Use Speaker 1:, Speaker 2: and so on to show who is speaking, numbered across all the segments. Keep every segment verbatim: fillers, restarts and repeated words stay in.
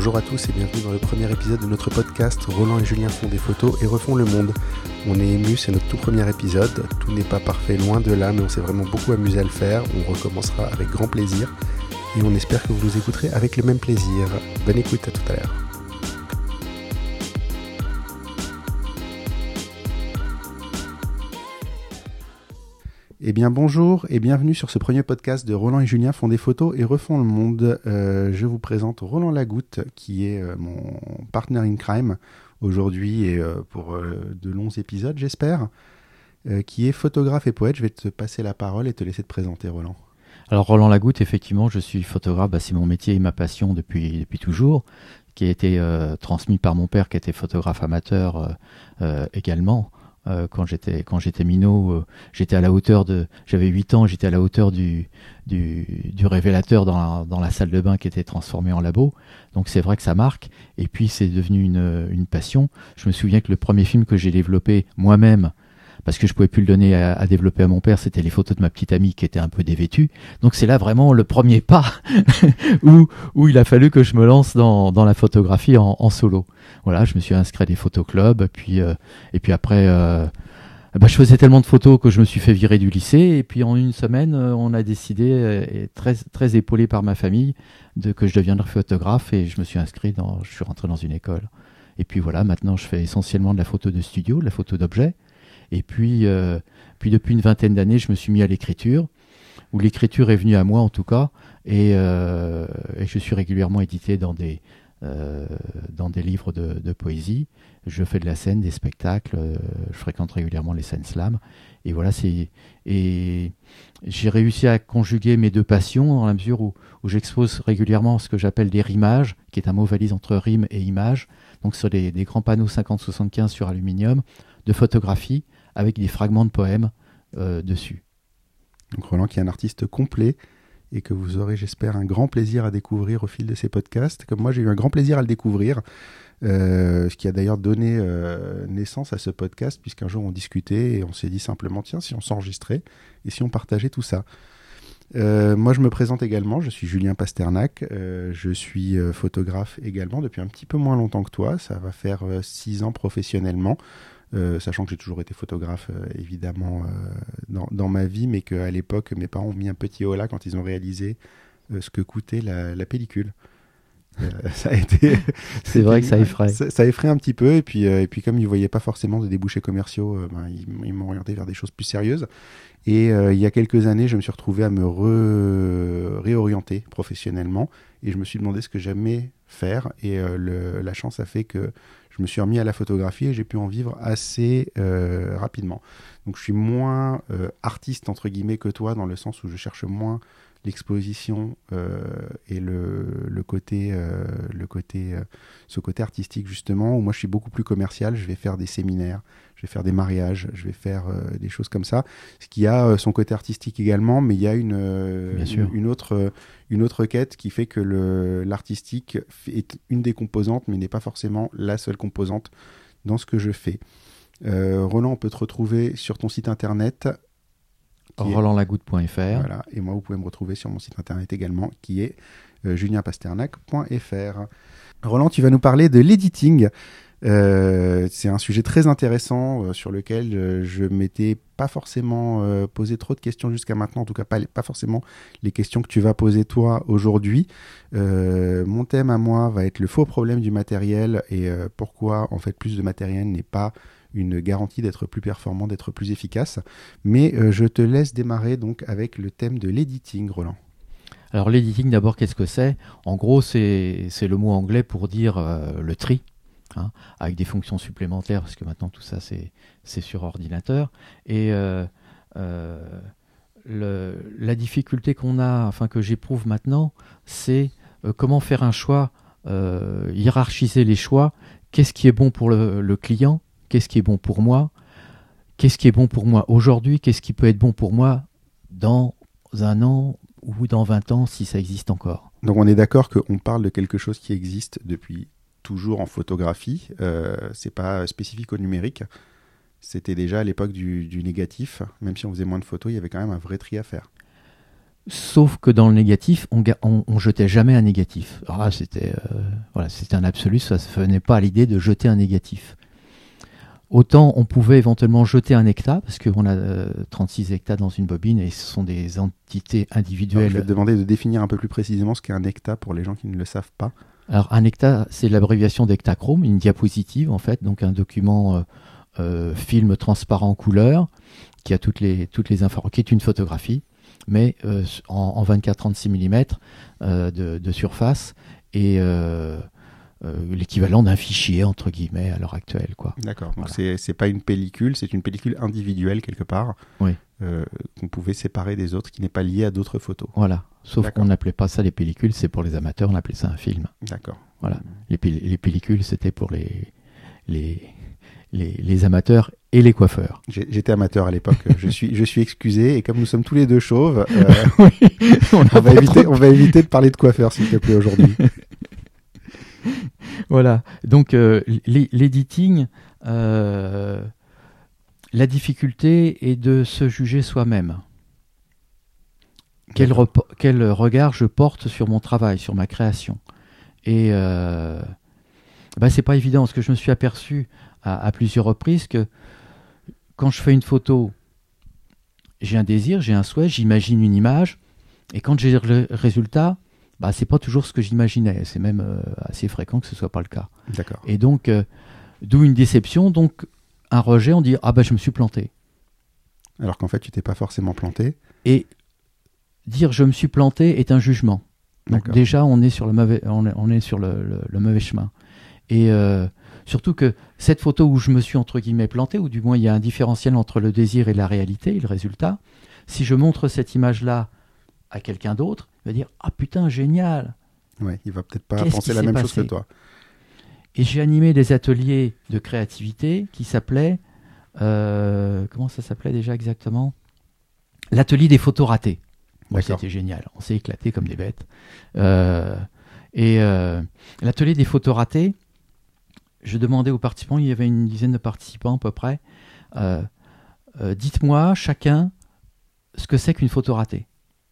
Speaker 1: Bonjour à tous et bienvenue dans le premier épisode de notre podcast Roland et Julien font des photos et refont le monde. On est émus, c'est notre tout premier épisode, tout n'est pas parfait, loin de là, mais on s'est vraiment beaucoup amusé à le faire, on recommencera avec grand plaisir et on espère que vous nous écouterez avec le même plaisir. Bonne écoute, à tout à l'heure. Eh bien bonjour et bienvenue sur ce premier podcast de Roland et Julien font des photos et refont le monde. Euh, je vous présente Roland Lagoutte qui est euh, mon partner in crime aujourd'hui et euh, pour euh, de longs épisodes j'espère, euh, qui est photographe et poète. Je vais te passer la parole et te laisser te présenter, Roland.
Speaker 2: Alors Roland Lagoutte, effectivement je suis photographe, bah, c'est mon métier et ma passion depuis, depuis toujours, qui a été euh, transmis par mon père qui était photographe amateur euh, euh, également. Euh, quand j'étais quand j'étais minot, euh, j'étais à la hauteur de, j'avais huit ans, j'étais à la hauteur du du, du révélateur dans la, dans la salle de bain qui était transformée en labo. Donc c'est vrai que ça marque. Et puis c'est devenu une une passion. Je me souviens que le premier film que j'ai développé moi-même, parce que je pouvais plus le donner à, à développer à mon père, c'était les photos de ma petite amie qui était un peu dévêtue. Donc c'est là vraiment le premier pas où où il a fallu que je me lance dans dans la photographie en, en solo. Voilà, je me suis inscrit à des photoclubs, puis euh, et puis après, euh, bah, je faisais tellement de photos que je me suis fait virer du lycée. Et puis en une semaine, euh, on a décidé, euh, et très très épaulé par ma famille, de que je deviendrais photographe. Et je me suis inscrit dans, je suis rentré dans une école. Et puis voilà, maintenant je fais essentiellement de la photo de studio, de la photo d'objet. Et puis euh, puis depuis une vingtaine d'années, je me suis mis à l'écriture, où l'écriture est venue à moi en tout cas, et, euh, et je suis régulièrement édité dans des Euh, dans des livres de, de poésie. Je fais de la scène, des spectacles, euh, je fréquente régulièrement les scènes slam. Et voilà, c'est et j'ai réussi à conjuguer mes deux passions dans la mesure où, où j'expose régulièrement ce que j'appelle des rimages, qui est un mot valise entre rime et image. Donc sur des, des grands panneaux cinquante soixante-quinze sur aluminium de photographie avec des fragments de poèmes euh, dessus.
Speaker 1: Donc Roland qui est un artiste complet et que vous aurez, j'espère, un grand plaisir à découvrir au fil de ces podcasts. Comme moi, j'ai eu un grand plaisir à le découvrir, euh, ce qui a d'ailleurs donné euh, naissance à ce podcast, puisqu'un jour on discutait et on s'est dit simplement, tiens, si on s'enregistrait et si on partageait tout ça. Euh, moi, je me présente également, je suis Julien Pasternak, euh, je suis euh, photographe également depuis un petit peu moins longtemps que toi, ça va faire euh, six ans professionnellement. Euh, sachant que j'ai toujours été photographe euh, évidemment euh, dans, dans ma vie, mais qu'à l'époque mes parents ont mis un petit holà quand ils ont réalisé euh, ce que coûtait la, la pellicule. Euh, ça a été
Speaker 2: c'est vrai que ça effraie.
Speaker 1: Ça, ça effraie un petit peu, et puis, euh, et puis comme ils ne voyaient pas forcément de débouchés commerciaux, euh, ben, ils, ils m'ont orienté vers des choses plus sérieuses. Et euh, il y a quelques années, je me suis retrouvé à me re- réorienter professionnellement, et je me suis demandé ce que j'aimais faire, et euh, le, la chance a fait que je me suis remis à la photographie et j'ai pu en vivre assez euh, rapidement. Donc je suis moins euh, artiste entre guillemets que toi, dans le sens où je cherche moins l'exposition euh, et le, le côté, euh, le côté euh, ce côté artistique justement, où moi je suis beaucoup plus commercial. Je vais faire des séminaires, je vais faire des mariages, je vais faire euh, des choses comme ça, ce qui a euh, son côté artistique également, mais il y a une, euh, une, une, autre, euh, une autre quête qui fait que le, l'artistique est une des composantes, mais n'est pas forcément la seule composante dans ce que je fais. Euh, Roland, on peut te retrouver sur ton site internet
Speaker 2: roland lagoutte point f r.
Speaker 1: Voilà, et moi vous pouvez me retrouver sur mon site internet également qui est euh, julien pasternak point f r. Roland, tu vas nous parler de l'editing. Euh, c'est un sujet très intéressant euh, sur lequel euh, je m'étais pas forcément euh, posé trop de questions jusqu'à maintenant, en tout cas pas, pas forcément les questions que tu vas poser toi aujourd'hui. Euh, mon thème à moi va être le faux problème du matériel et euh, pourquoi en fait plus de matériel n'est pas une garantie d'être plus performant, d'être plus efficace. Mais euh, je te laisse démarrer donc avec le thème de l'editing, Roland.
Speaker 2: Alors l'editing d'abord, qu'est-ce que c'est ? En gros, c'est, c'est le mot anglais pour dire euh, le tri. Hein, avec des fonctions supplémentaires, parce que maintenant tout ça c'est, c'est sur ordinateur. Et euh, euh, le, la difficulté qu'on a, enfin que j'éprouve maintenant, c'est euh, comment faire un choix, euh, hiérarchiser les choix, qu'est-ce qui est bon pour le, le client, qu'est-ce qui est bon pour moi, qu'est-ce qui est bon pour moi aujourd'hui, qu'est-ce qui peut être bon pour moi dans un an ou dans vingt ans si ça existe encore.
Speaker 1: Donc on est d'accord qu'on parle de quelque chose qui existe depuis toujours en photographie, euh, c'est pas spécifique au numérique, c'était déjà à l'époque du, du négatif, même si on faisait moins de photos, il y avait quand même un vrai tri à faire.
Speaker 2: Sauf que dans le négatif, on, on, on jetait jamais un négatif. Alors là, c'était euh, voilà, c'était un absolu, ça ne venait pas à l'idée de jeter un négatif. Autant on pouvait éventuellement jeter un hectare, parce qu'on a euh, trente-six hectares dans une bobine et ce sont des entités individuelles.
Speaker 1: Alors, je vais te demander de définir un peu plus précisément ce qu'est un hectare pour les gens qui ne le savent pas.
Speaker 2: Alors un hectare, c'est l'abréviation d'hectachrome, une diapositive en fait, donc un document euh, euh, film transparent couleur qui a toutes les toutes les informations, qui est une photographie, mais euh, en, en vingt-quatre trente-six millimètres euh, de, de surface et euh, euh, l'équivalent d'un fichier entre guillemets à l'heure actuelle, quoi.
Speaker 1: D'accord. Donc
Speaker 2: Voilà.
Speaker 1: c'est c'est pas une pellicule, c'est une pellicule individuelle quelque part.
Speaker 2: Oui.
Speaker 1: Euh, qu'on pouvait séparer des autres, qui n'est pas liée à d'autres photos.
Speaker 2: Voilà. Sauf
Speaker 1: D'accord.
Speaker 2: qu'on n'appelait pas ça les pellicules, c'est pour les amateurs, on appelait ça un film.
Speaker 1: D'accord.
Speaker 2: Voilà. Les, pel- les pellicules, c'était pour les, les, les, les amateurs et les coiffeurs.
Speaker 1: J'ai- J'étais amateur à l'époque. je suis je suis excusé et comme nous sommes tous les deux chauves, euh,
Speaker 2: Oui, on,
Speaker 1: on va éviter on va éviter de parler de coiffeur s'il te plaît aujourd'hui.
Speaker 2: Voilà. Donc, euh, l- l'editing, euh, la difficulté est de se juger soi-même. Quel,
Speaker 1: D'accord.
Speaker 2: repo- quel regard je porte sur mon travail, sur ma création. Et euh, bah, c'est pas évident, parce que je me suis aperçu à, à plusieurs reprises que quand je fais une photo, j'ai un désir, j'ai un souhait, j'imagine une image, et quand j'ai le résultat, bah, c'est pas toujours ce que j'imaginais. C'est même euh, assez fréquent que ce soit pas le cas.
Speaker 1: D'accord.
Speaker 2: Et donc, euh, d'où une déception, donc un rejet, on dit « Ah ben je me suis planté ».
Speaker 1: Alors qu'en fait, tu t'es pas forcément planté.
Speaker 2: Et dire « je me suis planté » est un jugement. Donc
Speaker 1: D'accord.
Speaker 2: déjà, on est sur le mauvais, on est, on est sur le, le, le mauvais chemin. Et euh, surtout que cette photo où je me suis entre guillemets planté, ou du moins il y a un différentiel entre le désir et la réalité, et le résultat, si je montre cette image-là à quelqu'un d'autre, il va dire « Ah putain, génial !»
Speaker 1: Ouais, il va peut-être pas
Speaker 2: Qu'est-ce
Speaker 1: penser
Speaker 2: qui
Speaker 1: la
Speaker 2: s'est
Speaker 1: même chose
Speaker 2: passé
Speaker 1: que toi.
Speaker 2: Et j'ai animé des ateliers de créativité qui s'appelaient... euh, comment ça s'appelait déjà exactement ? L'atelier des photos ratées. Bon,
Speaker 1: D'accord.
Speaker 2: c'était génial, on s'est éclaté comme des bêtes. Euh, et euh, l'atelier des photos ratées, je demandais aux participants, il y avait une dizaine de participants à peu près, euh, euh, dites-moi chacun ce que c'est qu'une photo ratée.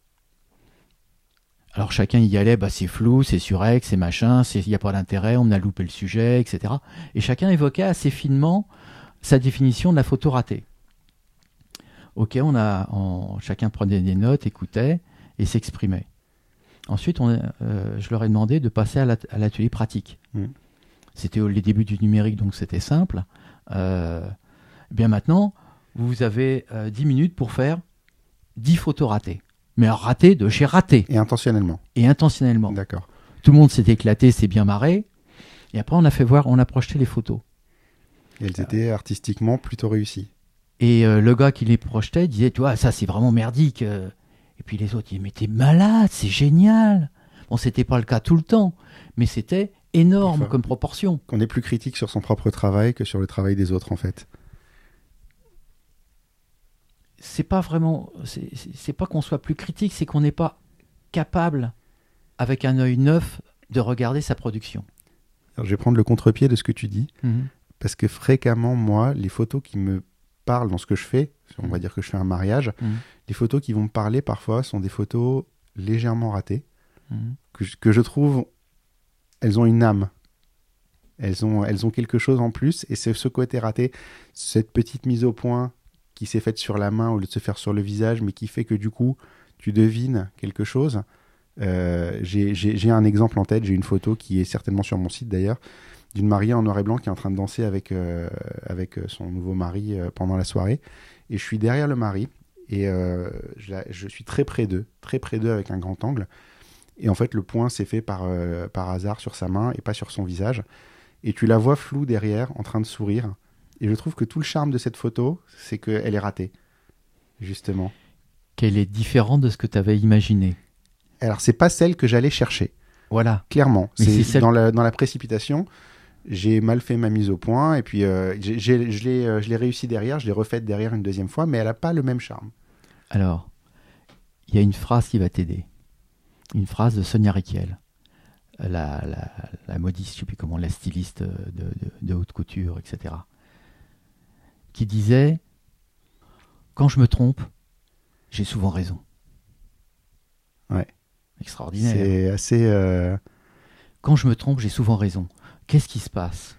Speaker 2: Alors chacun y allait, bah, c'est flou, c'est surex, c'est machin, il n'y a pas d'intérêt, on a loupé le sujet, et cetera. Et chacun évoquait assez finement sa définition de la photo ratée. Ok, on a, on, chacun prenait des notes, écoutait et s'exprimait. Ensuite, on, euh, je leur ai demandé de passer à l'at- à l'atelier pratique.
Speaker 1: Mmh.
Speaker 2: C'était au- les débuts du numérique, donc c'était simple. Euh, bien maintenant, vous avez euh, dix minutes pour faire dix photos ratées. Mais alors ratées de chez raté,
Speaker 1: Et intentionnellement.
Speaker 2: et intentionnellement.
Speaker 1: D'accord.
Speaker 2: Tout le monde s'est éclaté, s'est bien marré. Et après, on a fait voir, on a projeté les photos.
Speaker 1: Et elles étaient artistiquement plutôt réussies.
Speaker 2: Et euh, le gars qui les projetait disait, tu vois, ça c'est vraiment merdique. euh. Et puis les autres, ils disaient, mais t'es malade, c'est génial. Bon, c'était pas le cas tout le temps, mais c'était énorme
Speaker 1: Enfin,
Speaker 2: comme proportion.
Speaker 1: Qu'on est plus critique sur son propre travail que sur le travail des autres, en fait.
Speaker 2: C'est pas vraiment, c'est, c'est c'est pas qu'on soit plus critique, c'est qu'on n'est pas capable, avec un œil neuf, de regarder sa production.
Speaker 1: Alors, je vais prendre le contre-pied de ce que tu dis,
Speaker 2: Mhm.
Speaker 1: parce que fréquemment, moi, les photos qui me parlent dans ce que je fais, on va dire que je fais un mariage,
Speaker 2: Mhm.
Speaker 1: les photos qui vont me parler parfois sont des photos légèrement ratées,
Speaker 2: Mhm.
Speaker 1: que je, que je trouve, elles ont une âme. Elles ont, elles ont quelque chose en plus, et c'est ce côté raté, cette petite mise au point qui s'est faite sur la main au lieu de se faire sur le visage, mais qui fait que du coup, tu devines quelque chose. Euh, j'ai, j'ai, j'ai un exemple en tête, j'ai une photo qui est certainement sur mon site d'ailleurs, d'une mariée en noir et blanc qui est en train de danser avec, euh, avec son nouveau mari euh, pendant la soirée. Et je suis derrière le mari, et euh, je, la- je suis très près d'eux, très près d'eux avec un grand angle. Et en fait, le point s'est fait par, euh, par hasard sur sa main et pas sur son visage. Et tu la vois floue derrière, en train de sourire. Et je trouve que tout le charme de cette photo, c'est qu'elle est ratée, justement.
Speaker 2: Qu'elle est différente de ce que tu avais imaginé.
Speaker 1: Alors, c'est pas celle que j'allais chercher,
Speaker 2: Voilà.
Speaker 1: clairement.
Speaker 2: Mais
Speaker 1: C'est
Speaker 2: c'est celle-
Speaker 1: dans, la, dans la précipitation, j'ai mal fait ma mise au point. Et puis, euh, j'ai, j'ai- je, l'ai, euh, je l'ai réussi derrière, je l'ai refaite derrière une deuxième fois, mais elle n'a pas le même charme.
Speaker 2: Alors, il y a une phrase qui va t'aider. Une phrase de Sonia Rykiel, la, la, la modiste, je ne sais plus comment, la styliste de, de, de haute couture, et cetera, qui disait « Quand je me trompe, j'ai souvent raison.
Speaker 1: Ouais.
Speaker 2: Extraordinaire.
Speaker 1: C'est assez... Euh...
Speaker 2: Quand je me trompe, j'ai souvent raison. Qu'est-ce qui se passe?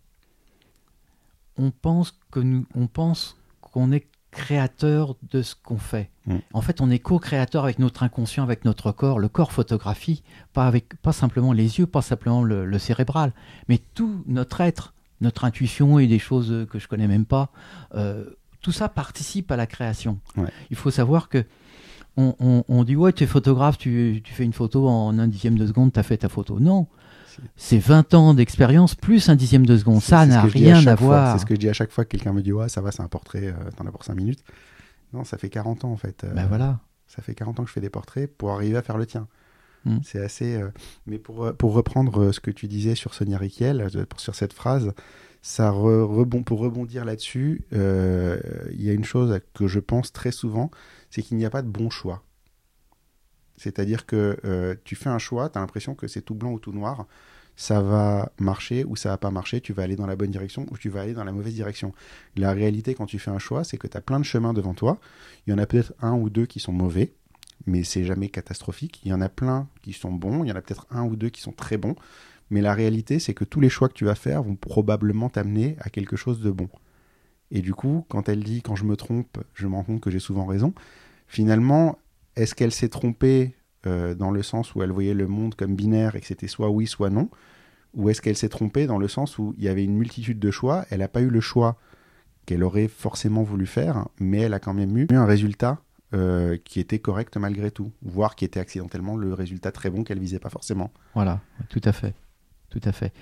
Speaker 2: On pense que nous, on pense qu'on est créateur de ce qu'on fait. Mm. En fait, on est co-créateur avec notre inconscient, avec notre corps. Le corps photographie, pas, avec, pas simplement les yeux, pas simplement le, le cérébral, mais tout notre être, notre intuition et des choses que je connais même pas. Euh, tout ça participe à la création.
Speaker 1: Ouais.
Speaker 2: Il faut savoir que on, on, on dit ouais, tu es photographe, tu, tu fais une photo en un dixième de seconde, tu as fait ta photo. Non. C'est vingt ans d'expérience plus un dixième de seconde. Ça n'a rien à voir.
Speaker 1: C'est ce que je dis à chaque fois que quelqu'un me dit ouais, ça va, c'est un portrait, euh, t'en as pour cinq minutes. Non, ça fait quarante ans en fait. Euh,
Speaker 2: ben voilà.
Speaker 1: Ça fait quarante ans que je fais des portraits pour arriver à faire le tien.
Speaker 2: Mm.
Speaker 1: C'est assez. Euh... Mais pour, pour reprendre ce que tu disais sur Sonia Rykiel, sur cette phrase, ça re, rebond, pour rebondir là-dessus, il euh, y a une chose que je pense très souvent, c'est qu'il n'y a pas de bon choix. C'est-à-dire que euh, tu fais un choix, tu as l'impression que c'est tout blanc ou tout noir, ça va marcher ou ça va pas marcher, tu vas aller dans la bonne direction ou tu vas aller dans la mauvaise direction. La réalité, quand tu fais un choix, c'est que tu as plein de chemins devant toi. Il y en a peut-être un ou deux qui sont mauvais, mais c'est jamais catastrophique. Il y en a plein qui sont bons, il y en a peut-être un ou deux qui sont très bons, mais la réalité, c'est que tous les choix que tu vas faire vont probablement t'amener à quelque chose de bon. Et du coup, quand elle dit « quand je me trompe, je me rends compte que j'ai souvent raison », finalement, est-ce qu'elle s'est trompée euh, dans le sens où elle voyait le monde comme binaire et que c'était soit oui, soit non? Ou est-ce qu'elle s'est trompée dans le sens où il y avait une multitude de choix, elle n'a pas eu le choix qu'elle aurait forcément voulu faire, mais elle a quand même eu un résultat euh, qui était correct malgré tout, voire qui était accidentellement le résultat très bon qu'elle visait pas forcément.
Speaker 2: Voilà, tout à fait. Tout à fait.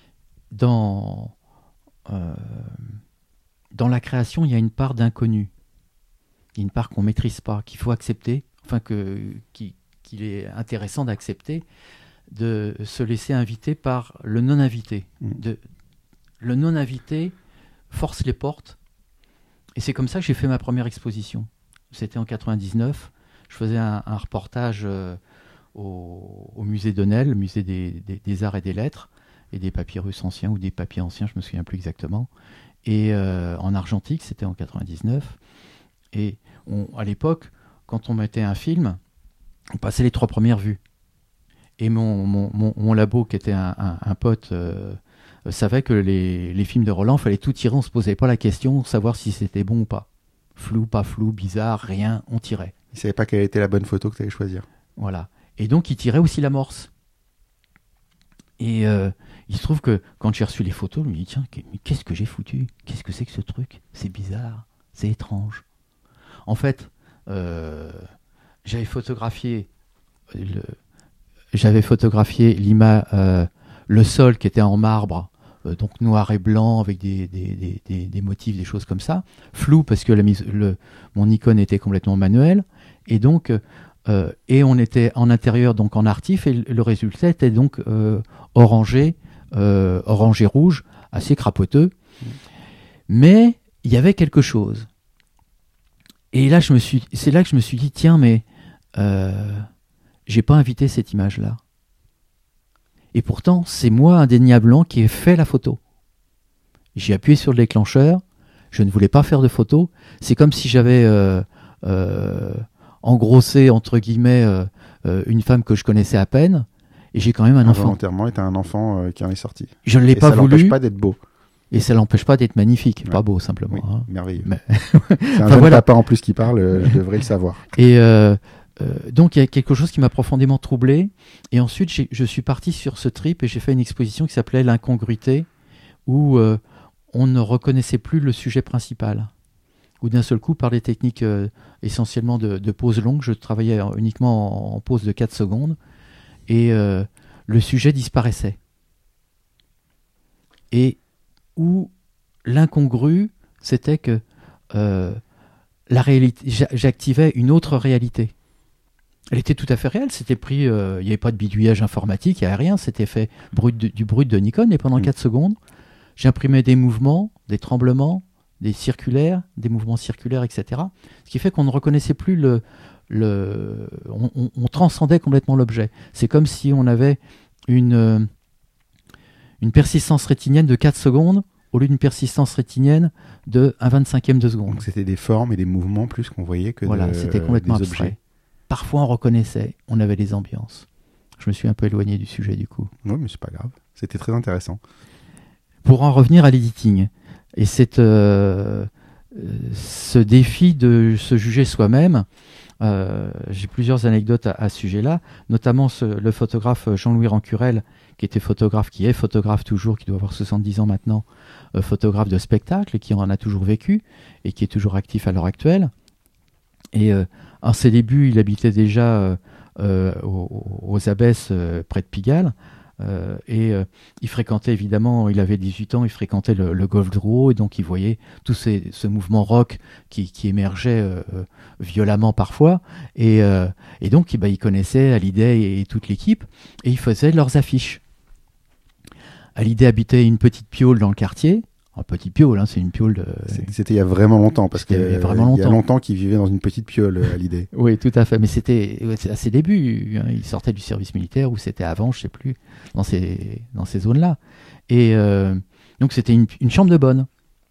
Speaker 2: Dans, euh, dans la création, il y a une part d'inconnu. Il y a une part qu'on ne maîtrise pas, qu'il faut accepter, enfin que, qu'il, qu'il est intéressant d'accepter, de se laisser inviter par le non-invité.
Speaker 1: Mmh.
Speaker 2: De, le non-invité force les portes. Et c'est comme ça que j'ai fait ma première exposition. C'était en quatre-vingt-dix-neuf. Je faisais un, un reportage euh, au, au musée d'Honnel, le musée des, des, des arts et des lettres, et des papyrus anciens ou des papiers anciens, je ne me souviens plus exactement. Et euh, en argentique, c'était en quatre-vingt-dix-neuf. Et on, à l'époque, quand on mettait un film, on passait les trois premières vues. Et mon, mon, mon, mon labo, qui était un, un, un pote, euh, savait que les, les films de Roland, il fallait tout tirer, on ne se posait pas la question, savoir si c'était bon ou pas. Flou, pas flou, bizarre, rien, on tirait.
Speaker 1: Il ne savait pas quelle était la bonne photo que tu allais choisir.
Speaker 2: Voilà. Et donc, il tirait aussi l'amorce. Et euh, il se trouve que quand j'ai reçu les photos, je me dis, tiens, qu'est-ce que j'ai foutu? Qu'est-ce que c'est que ce truc? C'est bizarre, c'est étrange. En fait, euh, j'avais photographié le, j'avais photographié l'ima, euh, le sol qui était en marbre, euh, donc noir et blanc avec des, des, des, des, des motifs, des choses comme ça. Flou parce que la mise, le, mon Nikon était complètement manuel. Et donc, euh, et on était en intérieur, donc en artif, et le, le résultat était donc euh, orangé, euh, orangé rouge, assez crapoteux. Mmh. Mais il y avait quelque chose. Et là, je me suis, c'est là que je me suis dit, tiens, mais euh, j'ai pas invité cette image-là. Et pourtant, c'est moi, indéniablement, qui ai fait la photo. J'ai appuyé sur le déclencheur, je ne voulais pas faire de photo. C'est comme si j'avais euh, euh, engrossé, entre guillemets, euh, euh, une femme que je connaissais à peine, et j'ai quand même un enfant.
Speaker 1: Involontairement, et t'as un enfant euh, qui en est sorti.
Speaker 2: Je ne l'ai
Speaker 1: et
Speaker 2: pas
Speaker 1: ça
Speaker 2: voulu.
Speaker 1: L'empêche pas d'être beau.
Speaker 2: Et ça l'empêche pas d'être magnifique,
Speaker 1: ouais.
Speaker 2: Pas beau simplement.
Speaker 1: Oui,
Speaker 2: hein.
Speaker 1: Merveilleux.
Speaker 2: Mais...
Speaker 1: c'est un
Speaker 2: enfin,
Speaker 1: jeune
Speaker 2: voilà.
Speaker 1: papa en plus qui parle, euh, je devrais le savoir.
Speaker 2: Et euh, euh, donc il y a quelque chose qui m'a profondément troublé. Et ensuite j'ai, je suis parti sur ce trip et j'ai fait une exposition qui s'appelait l'incongruité, où euh, on ne reconnaissait plus le sujet principal. Où d'un seul coup, par des techniques euh, essentiellement de, de pause longue, je travaillais uniquement en, en pause de quatre secondes, et euh, le sujet disparaissait. Et où l'incongru, c'était que euh, la réalité, j'activais une autre réalité. Elle était tout à fait réelle, c'était pris, euh, il n'y avait pas de bidouillage informatique, il n'y avait rien, c'était fait brut de, du brut de Nikon, et pendant mmh. quatre secondes, j'imprimais des mouvements, des tremblements, des circulaires, des mouvements circulaires, et cetera. Ce qui fait qu'on ne reconnaissait plus le... le on, on, on transcendait complètement l'objet. C'est comme si on avait une, une persistance rétinienne de quatre secondes, au lieu d'une persistance rétinienne de un vingt-cinquième de seconde.
Speaker 1: Donc c'était des formes et des mouvements plus qu'on voyait que
Speaker 2: voilà,
Speaker 1: de,
Speaker 2: c'était complètement
Speaker 1: des
Speaker 2: abstrait.
Speaker 1: objets.
Speaker 2: parfois on reconnaissait, on avait des ambiances. Je me suis un peu éloigné du sujet du coup.
Speaker 1: Oui, mais c'est pas grave. C'était très intéressant.
Speaker 2: Pour en revenir à l'editing, et cette, euh, ce défi de se juger soi-même, euh, j'ai plusieurs anecdotes à, à ce sujet-là, notamment ce, le photographe Jean-Louis Rancurel, qui était photographe, qui est photographe toujours, qui doit avoir soixante-dix ans maintenant, euh, photographe de spectacle, et qui en a toujours vécu, et qui est toujours actif à l'heure actuelle. Et euh, en ses débuts, il habitait déjà euh, euh, aux, aux Abbesses, euh, près de Pigalle, euh, et euh, il fréquentait évidemment, il avait dix-huit ans, il fréquentait le, le golf de Rouault, et donc il voyait tout ces, ce mouvement rock qui, qui émergeait euh, violemment parfois, et, euh, et donc bah, il connaissait Hallyday et, et toute l'équipe, et il faisait leurs affiches. Hallyday habitait une petite piole dans le quartier. Un petit piole, hein, c'est une piole de...
Speaker 1: C'était il y a vraiment longtemps, parce qu'il y a
Speaker 2: vraiment longtemps.
Speaker 1: longtemps qu'il vivait dans une petite piole, Hallyday.
Speaker 2: Oui, tout à fait, mais c'était à ses débuts. Hein, il sortait du service militaire, ou c'était avant, je ne sais plus, dans ces, dans ces zones-là. Et euh, donc c'était une, une chambre de bonne.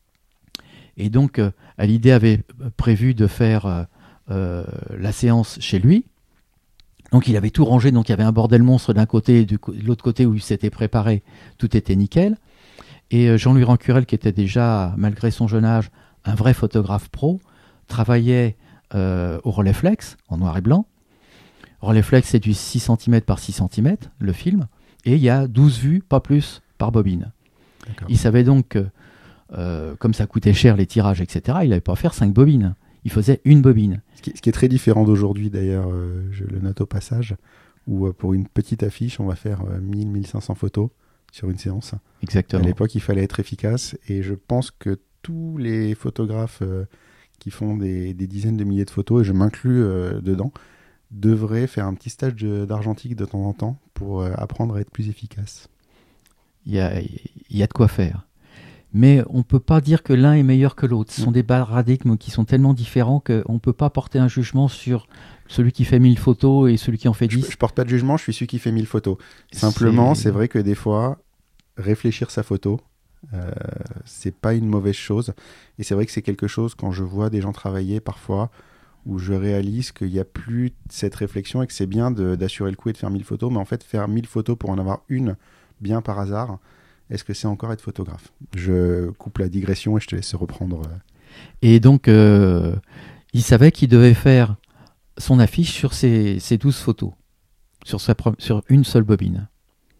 Speaker 2: Et donc euh, Hallyday avait prévu de faire euh, euh, la séance chez lui. Donc il avait tout rangé, donc il y avait un bordel monstre d'un côté, et de l'autre côté où il s'était préparé, tout était nickel. Et Jean-Louis Rancurel, qui était déjà, malgré son jeune âge, un vrai photographe pro, travaillait euh, au Rolleiflex, en noir et blanc. Rolleiflex, c'est du six centimètres par six centimètres, le film, et il y a douze vues, pas plus, par bobine. D'accord. Il savait donc que, euh, comme ça coûtait cher les tirages, et cetera, il n'allait pas faire cinq bobines. Il faisait une bobine.
Speaker 1: Ce qui, ce qui est très différent d'aujourd'hui, d'ailleurs, euh, je le note au passage, où euh, pour une petite affiche, on va faire euh, mille à mille cinq cents photos sur une séance.
Speaker 2: Exactement.
Speaker 1: À l'époque, il fallait être efficace, et je pense que tous les photographes euh, qui font des, des dizaines de milliers de photos, et je m'inclus euh, dedans, devraient faire un petit stage de, d'argentique de temps en temps pour euh, apprendre à être plus efficace.
Speaker 2: Il y a, il y a de quoi faire. Mais on ne peut pas dire que l'un est meilleur que l'autre. Ce sont mmh. des paradigmes qui sont tellement différents qu'on ne peut pas porter un jugement sur celui qui fait mille photos et celui qui en fait dix.
Speaker 1: Je ne porte pas de jugement, je suis celui qui fait mille photos. Simplement, c'est, c'est vrai que des fois, réfléchir sa photo, euh, c'est pas une mauvaise chose. Et c'est vrai que c'est quelque chose, quand je vois des gens travailler parfois, où je réalise qu'il n'y a plus cette réflexion et que c'est bien de, d'assurer le coup et de faire mille photos. Mais en fait, faire mille photos pour en avoir une, bien par hasard, est-ce que c'est encore être photographe ? Je coupe la digression et je te laisse reprendre.
Speaker 2: Et donc, euh, il savait qu'il devait faire son affiche sur ses, ses douze photos, sur, sa, sur une seule bobine.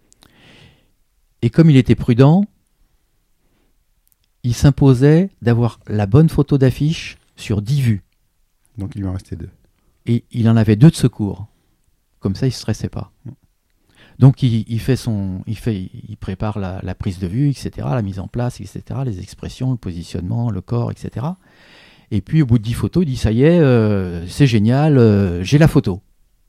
Speaker 2: Et comme il était prudent, il s'imposait d'avoir la bonne photo d'affiche sur dix vues.
Speaker 1: Donc il lui en restait deux.
Speaker 2: Et il en avait deux de secours. Comme ça, il ne stressait pas. Mmh. Donc il, il, fait son, il, fait, il prépare la, la prise de vue, et cetera, la mise en place, et cetera, les expressions, le positionnement, le corps, et cetera. Et puis au bout de dix photos, il dit ça y est, euh, c'est génial, euh, j'ai la photo.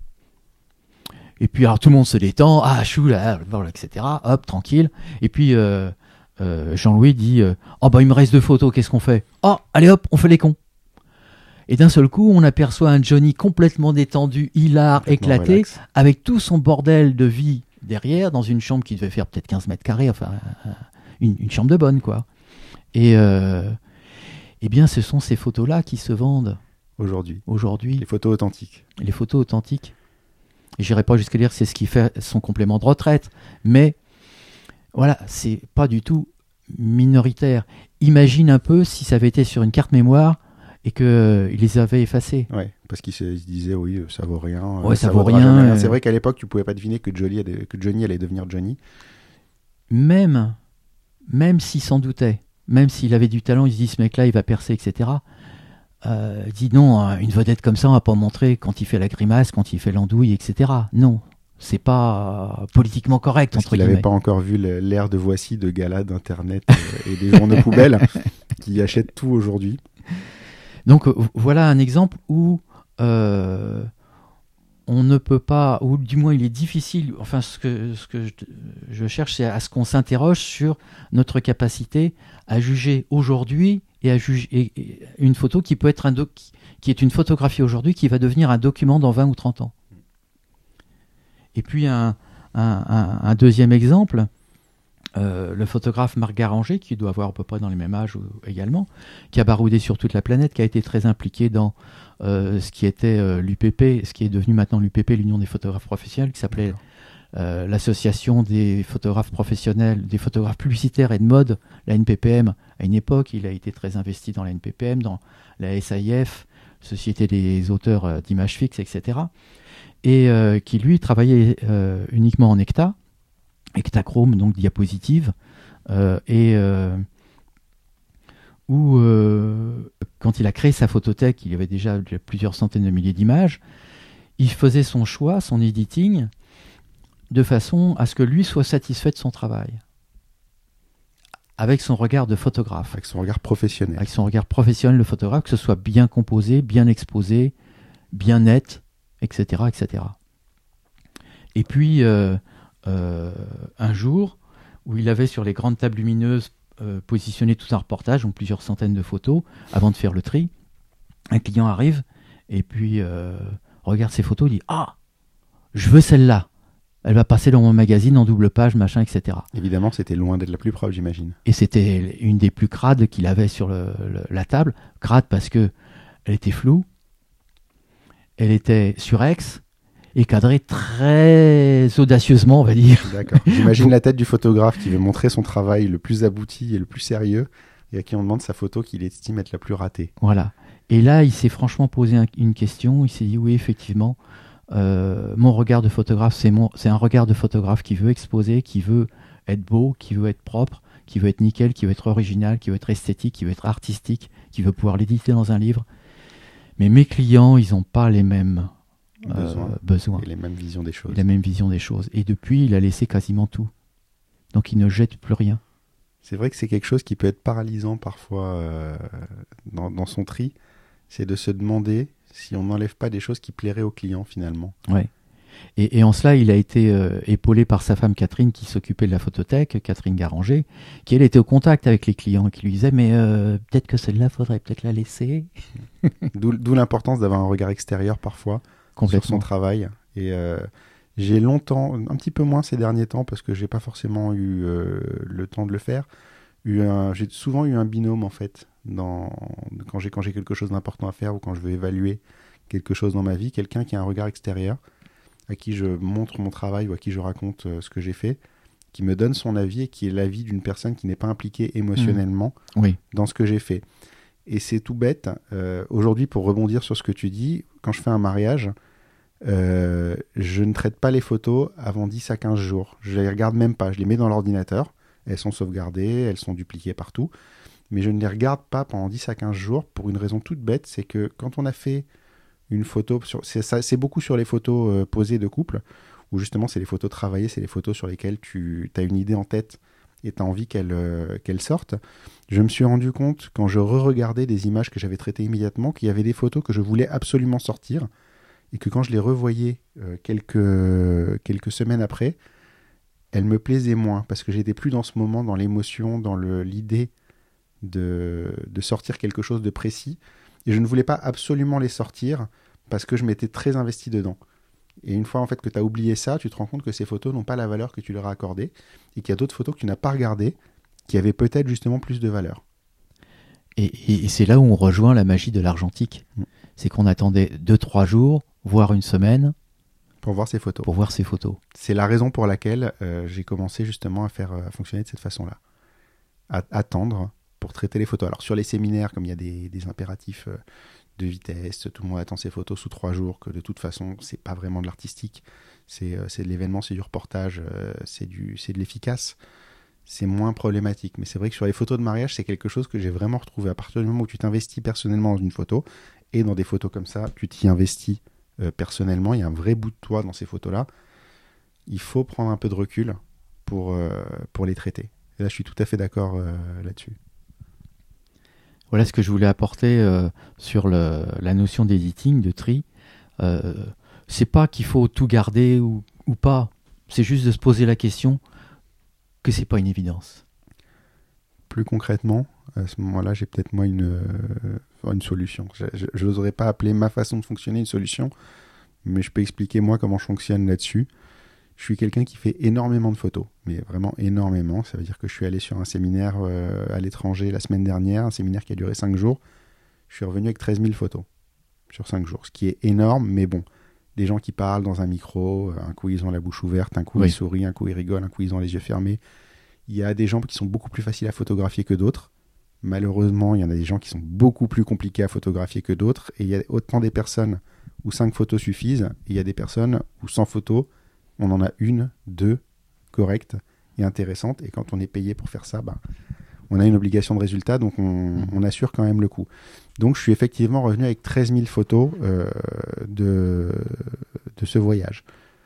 Speaker 2: Et puis alors tout le monde se détend, ah chou là, et cetera. Hop, tranquille. Et puis euh, euh, Jean-Louis dit, euh, oh bah il me reste deux photos, qu'est-ce qu'on fait ? Oh allez hop, on fait les cons. Et d'un seul coup, on aperçoit un Johnny complètement détendu, hilar, éclaté, relax, avec tout son bordel de vie derrière, dans une chambre qui devait faire peut-être quinze mètres carrés, enfin, une, une chambre de bonne, quoi. Et euh, eh bien, ce sont ces photos-là qui se vendent
Speaker 1: aujourd'hui.
Speaker 2: Aujourd'hui.
Speaker 1: Les photos authentiques.
Speaker 2: Les photos authentiques. Et j'irai pas jusqu'à dire que c'est ce qui fait son complément de retraite, mais voilà, c'est pas du tout minoritaire. Imagine un peu si ça avait été sur une carte mémoire et qu'il euh, les avait effacés.
Speaker 1: Ouais, parce qu'il se, il se disait, oui, ça vaut rien.
Speaker 2: Ouais, ça, ça vaut rien. rien.
Speaker 1: C'est vrai qu'à l'époque, tu pouvais pas deviner que Johnny allait, que Johnny allait devenir Johnny.
Speaker 2: Même, même s'il s'en doutait, même s'il avait du talent, il se dit, ce mec-là, il va percer, et cetera. Euh, il dit, non, une vedette comme ça, on va pas montrer quand il fait la grimace, quand il fait l'andouille, et cetera. Non, c'est pas politiquement correct,
Speaker 1: parce
Speaker 2: entre
Speaker 1: qu'il n'avait pas encore vu l'ère de Voici, de gala, d'Internet et des journaux poubelles qui achètent tout aujourd'hui.
Speaker 2: Donc voilà un exemple où euh, on ne peut pas, ou du moins il est difficile, enfin ce que, ce que je, je cherche, c'est à ce qu'on s'interroge sur notre capacité à juger aujourd'hui et à juger et, et une photo qui peut être un doc, qui est une photographie aujourd'hui qui va devenir un document dans vingt ou trente ans. Et puis un, un, un, un deuxième exemple, Euh, le photographe Marc Garanger, qui doit avoir à peu près dans les mêmes âges également, qui a baroudé sur toute la planète, qui a été très impliqué dans euh, ce qui était euh, l'U P P, ce qui est devenu maintenant l'U P P, l'Union des photographes professionnels, qui s'appelait euh, l'Association des photographes professionnels, des photographes publicitaires et de mode, la N P P M. À une époque, il a été très investi dans la N P P M, dans la S A I F, Société des auteurs euh, d'images fixes, et cetera. Et euh, qui, lui, travaillait euh, uniquement en Ekta, Ektachrome, donc diapositive, euh, et euh, où, euh, quand il a créé sa photothèque, il y avait déjà plusieurs centaines de milliers d'images, il faisait son choix, son editing, de façon à ce que lui soit satisfait de son travail, avec son regard de photographe.
Speaker 1: Avec son regard professionnel.
Speaker 2: Avec son regard professionnel de photographe, que ce soit bien composé, bien exposé, bien net, et cetera, et cetera. Et puis, euh, euh, un jour, où il avait sur les grandes tables lumineuses euh, positionné tout un reportage, donc plusieurs centaines de photos, avant de faire le tri, un client arrive, et puis euh, regarde ses photos, il dit « Ah, je veux celle-là !» Elle va passer dans mon magazine en double page, machin, et cetera.
Speaker 1: Évidemment, c'était loin d'être la plus propre, j'imagine.
Speaker 2: Et c'était une des plus crades qu'il avait sur le, le, la table. Crade parce que elle était floue, elle était surex et cadrée très audacieusement, on va dire.
Speaker 1: D'accord. J'imagine la tête du photographe qui veut montrer son travail le plus abouti et le plus sérieux et à qui on demande sa photo qu'il estime être la plus ratée.
Speaker 2: Voilà. Et là, il s'est franchement posé un, une question. Il s'est dit, oui, effectivement, Euh, mon regard de photographe, c'est, mon, c'est un regard de photographe qui veut exposer, qui veut être beau, qui veut être propre, qui veut être nickel, qui veut être original, qui veut être esthétique, qui veut être artistique, qui veut pouvoir l'éditer dans un livre. Mais mes clients, ils n'ont pas les mêmes euh,
Speaker 1: besoins,
Speaker 2: besoins.
Speaker 1: Et les mêmes visions des choses.
Speaker 2: Et la même vision des choses. Et depuis, il a laissé quasiment tout. Donc il ne jette plus rien.
Speaker 1: C'est vrai que c'est quelque chose qui peut être paralysant parfois euh, dans, dans son tri. C'est de se demander si on n'enlève pas des choses qui plairaient aux clients finalement.
Speaker 2: Ouais. Et, et en cela, il a été euh, épaulé par sa femme Catherine qui s'occupait de la photothèque, Catherine Garanger, qui elle était au contact avec les clients, qui lui disait mais euh, peut-être que celle-là, faudrait peut-être la laisser.
Speaker 1: D'où, d'où l'importance d'avoir un regard extérieur parfois sur son travail. Et euh, j'ai longtemps, un petit peu moins ces derniers temps parce que j'ai pas forcément eu euh, le temps de le faire. Eu un, j'ai souvent eu un binôme en fait. Dans, quand, j'ai, quand j'ai quelque chose d'important à faire ou quand je veux évaluer quelque chose dans ma vie, quelqu'un qui a un regard extérieur, à qui je montre mon travail ou à qui je raconte euh, ce que j'ai fait, qui me donne son avis et qui est l'avis d'une personne qui n'est pas impliquée émotionnellement
Speaker 2: mmh. oui.
Speaker 1: dans ce que j'ai fait. Et c'est tout bête. Euh, aujourd'hui, pour rebondir sur ce que tu dis, quand je fais un mariage, euh, je ne traite pas les photos avant dix à quinze jours. Je les regarde même pas. Je les mets dans l'ordinateur. Elles sont sauvegardées, elles sont dupliquées partout. Mais je ne les regarde pas pendant dix à quinze jours pour une raison toute bête, c'est que quand on a fait une photo, sur, c'est, ça, c'est beaucoup sur les photos euh, posées de couple, où justement c'est les photos travaillées, c'est les photos sur lesquelles tu as une idée en tête et tu as envie qu'elle, euh, qu'elle sorte. Je me suis rendu compte, quand je re-regardais des images que j'avais traitées immédiatement, qu'il y avait des photos que je voulais absolument sortir, et que quand je les revoyais euh, quelques, quelques semaines après, elles me plaisaient moins, parce que j'étais plus dans ce moment, dans l'émotion, dans le, l'idée De, de sortir quelque chose de précis et je ne voulais pas absolument les sortir parce que je m'étais très investi dedans et une fois en fait que tu as oublié ça, tu te rends compte que ces photos n'ont pas la valeur que tu leur as accordée et qu'il y a d'autres photos que tu n'as pas regardées qui avaient peut-être justement plus de valeur.
Speaker 2: Et, et, et c'est là où on rejoint la magie de l'argentique. Mmh. C'est qu'on attendait deux trois jours, voire une semaine
Speaker 1: pour voir ces photos.
Speaker 2: Pour voir ces photos.
Speaker 1: C'est la raison pour laquelle euh, j'ai commencé justement à faire à fonctionner de cette façon-là. À, attendre pour traiter les photos. Alors sur les séminaires, comme il y a des, des impératifs euh, de vitesse, tout le monde attend ses photos sous trois jours, que de toute façon, c'est pas vraiment de l'artistique, c'est, euh, c'est de l'événement, c'est du reportage, euh, c'est, du, c'est de l'efficace, c'est moins problématique. Mais c'est vrai que sur les photos de mariage, c'est quelque chose que j'ai vraiment retrouvé. À partir du moment où tu t'investis personnellement dans une photo, et dans des photos comme ça, tu t'y investis euh, personnellement, il y a un vrai bout de toi dans ces photos-là, il faut prendre un peu de recul pour, euh, pour les traiter. Et là, je suis tout à fait d'accord euh, là-dessus.
Speaker 2: Voilà ce que je voulais apporter euh, sur le, la notion d'editing, de tri. Euh, c'est pas qu'il faut tout garder ou, ou pas. C'est juste de se poser la question que c'est pas une évidence.
Speaker 1: Plus concrètement, à ce moment-là, j'ai peut-être moi une, euh, une solution. Je n'oserais pas appeler ma façon de fonctionner une solution, mais je peux expliquer moi comment je fonctionne là-dessus. Je suis quelqu'un qui fait énormément de photos, mais vraiment énormément. Ça veut dire que je suis allé sur un séminaire euh, à l'étranger la semaine dernière, un séminaire qui a duré cinq jours. Je suis revenu avec treize mille photos. sur cinq jours, ce qui est énorme, mais bon, des gens qui parlent dans un micro, un coup ils ont la bouche ouverte, un coup
Speaker 2: oui.
Speaker 1: ils sourient, un coup ils rigolent, un coup ils ont les yeux fermés. Il y a des gens qui sont beaucoup plus faciles à photographier que d'autres. Malheureusement, il y en a des gens qui sont beaucoup plus compliqués à photographier que d'autres. Et il y a autant des personnes où cinq photos suffisent, et il y a des personnes où cent photos, on en a une, deux, correctes et intéressantes. Et quand on est payé pour faire ça, bah, on a une obligation de résultat, donc on, on assure quand même le coup. Donc je suis effectivement revenu avec treize mille photos euh, de, de ce voyage.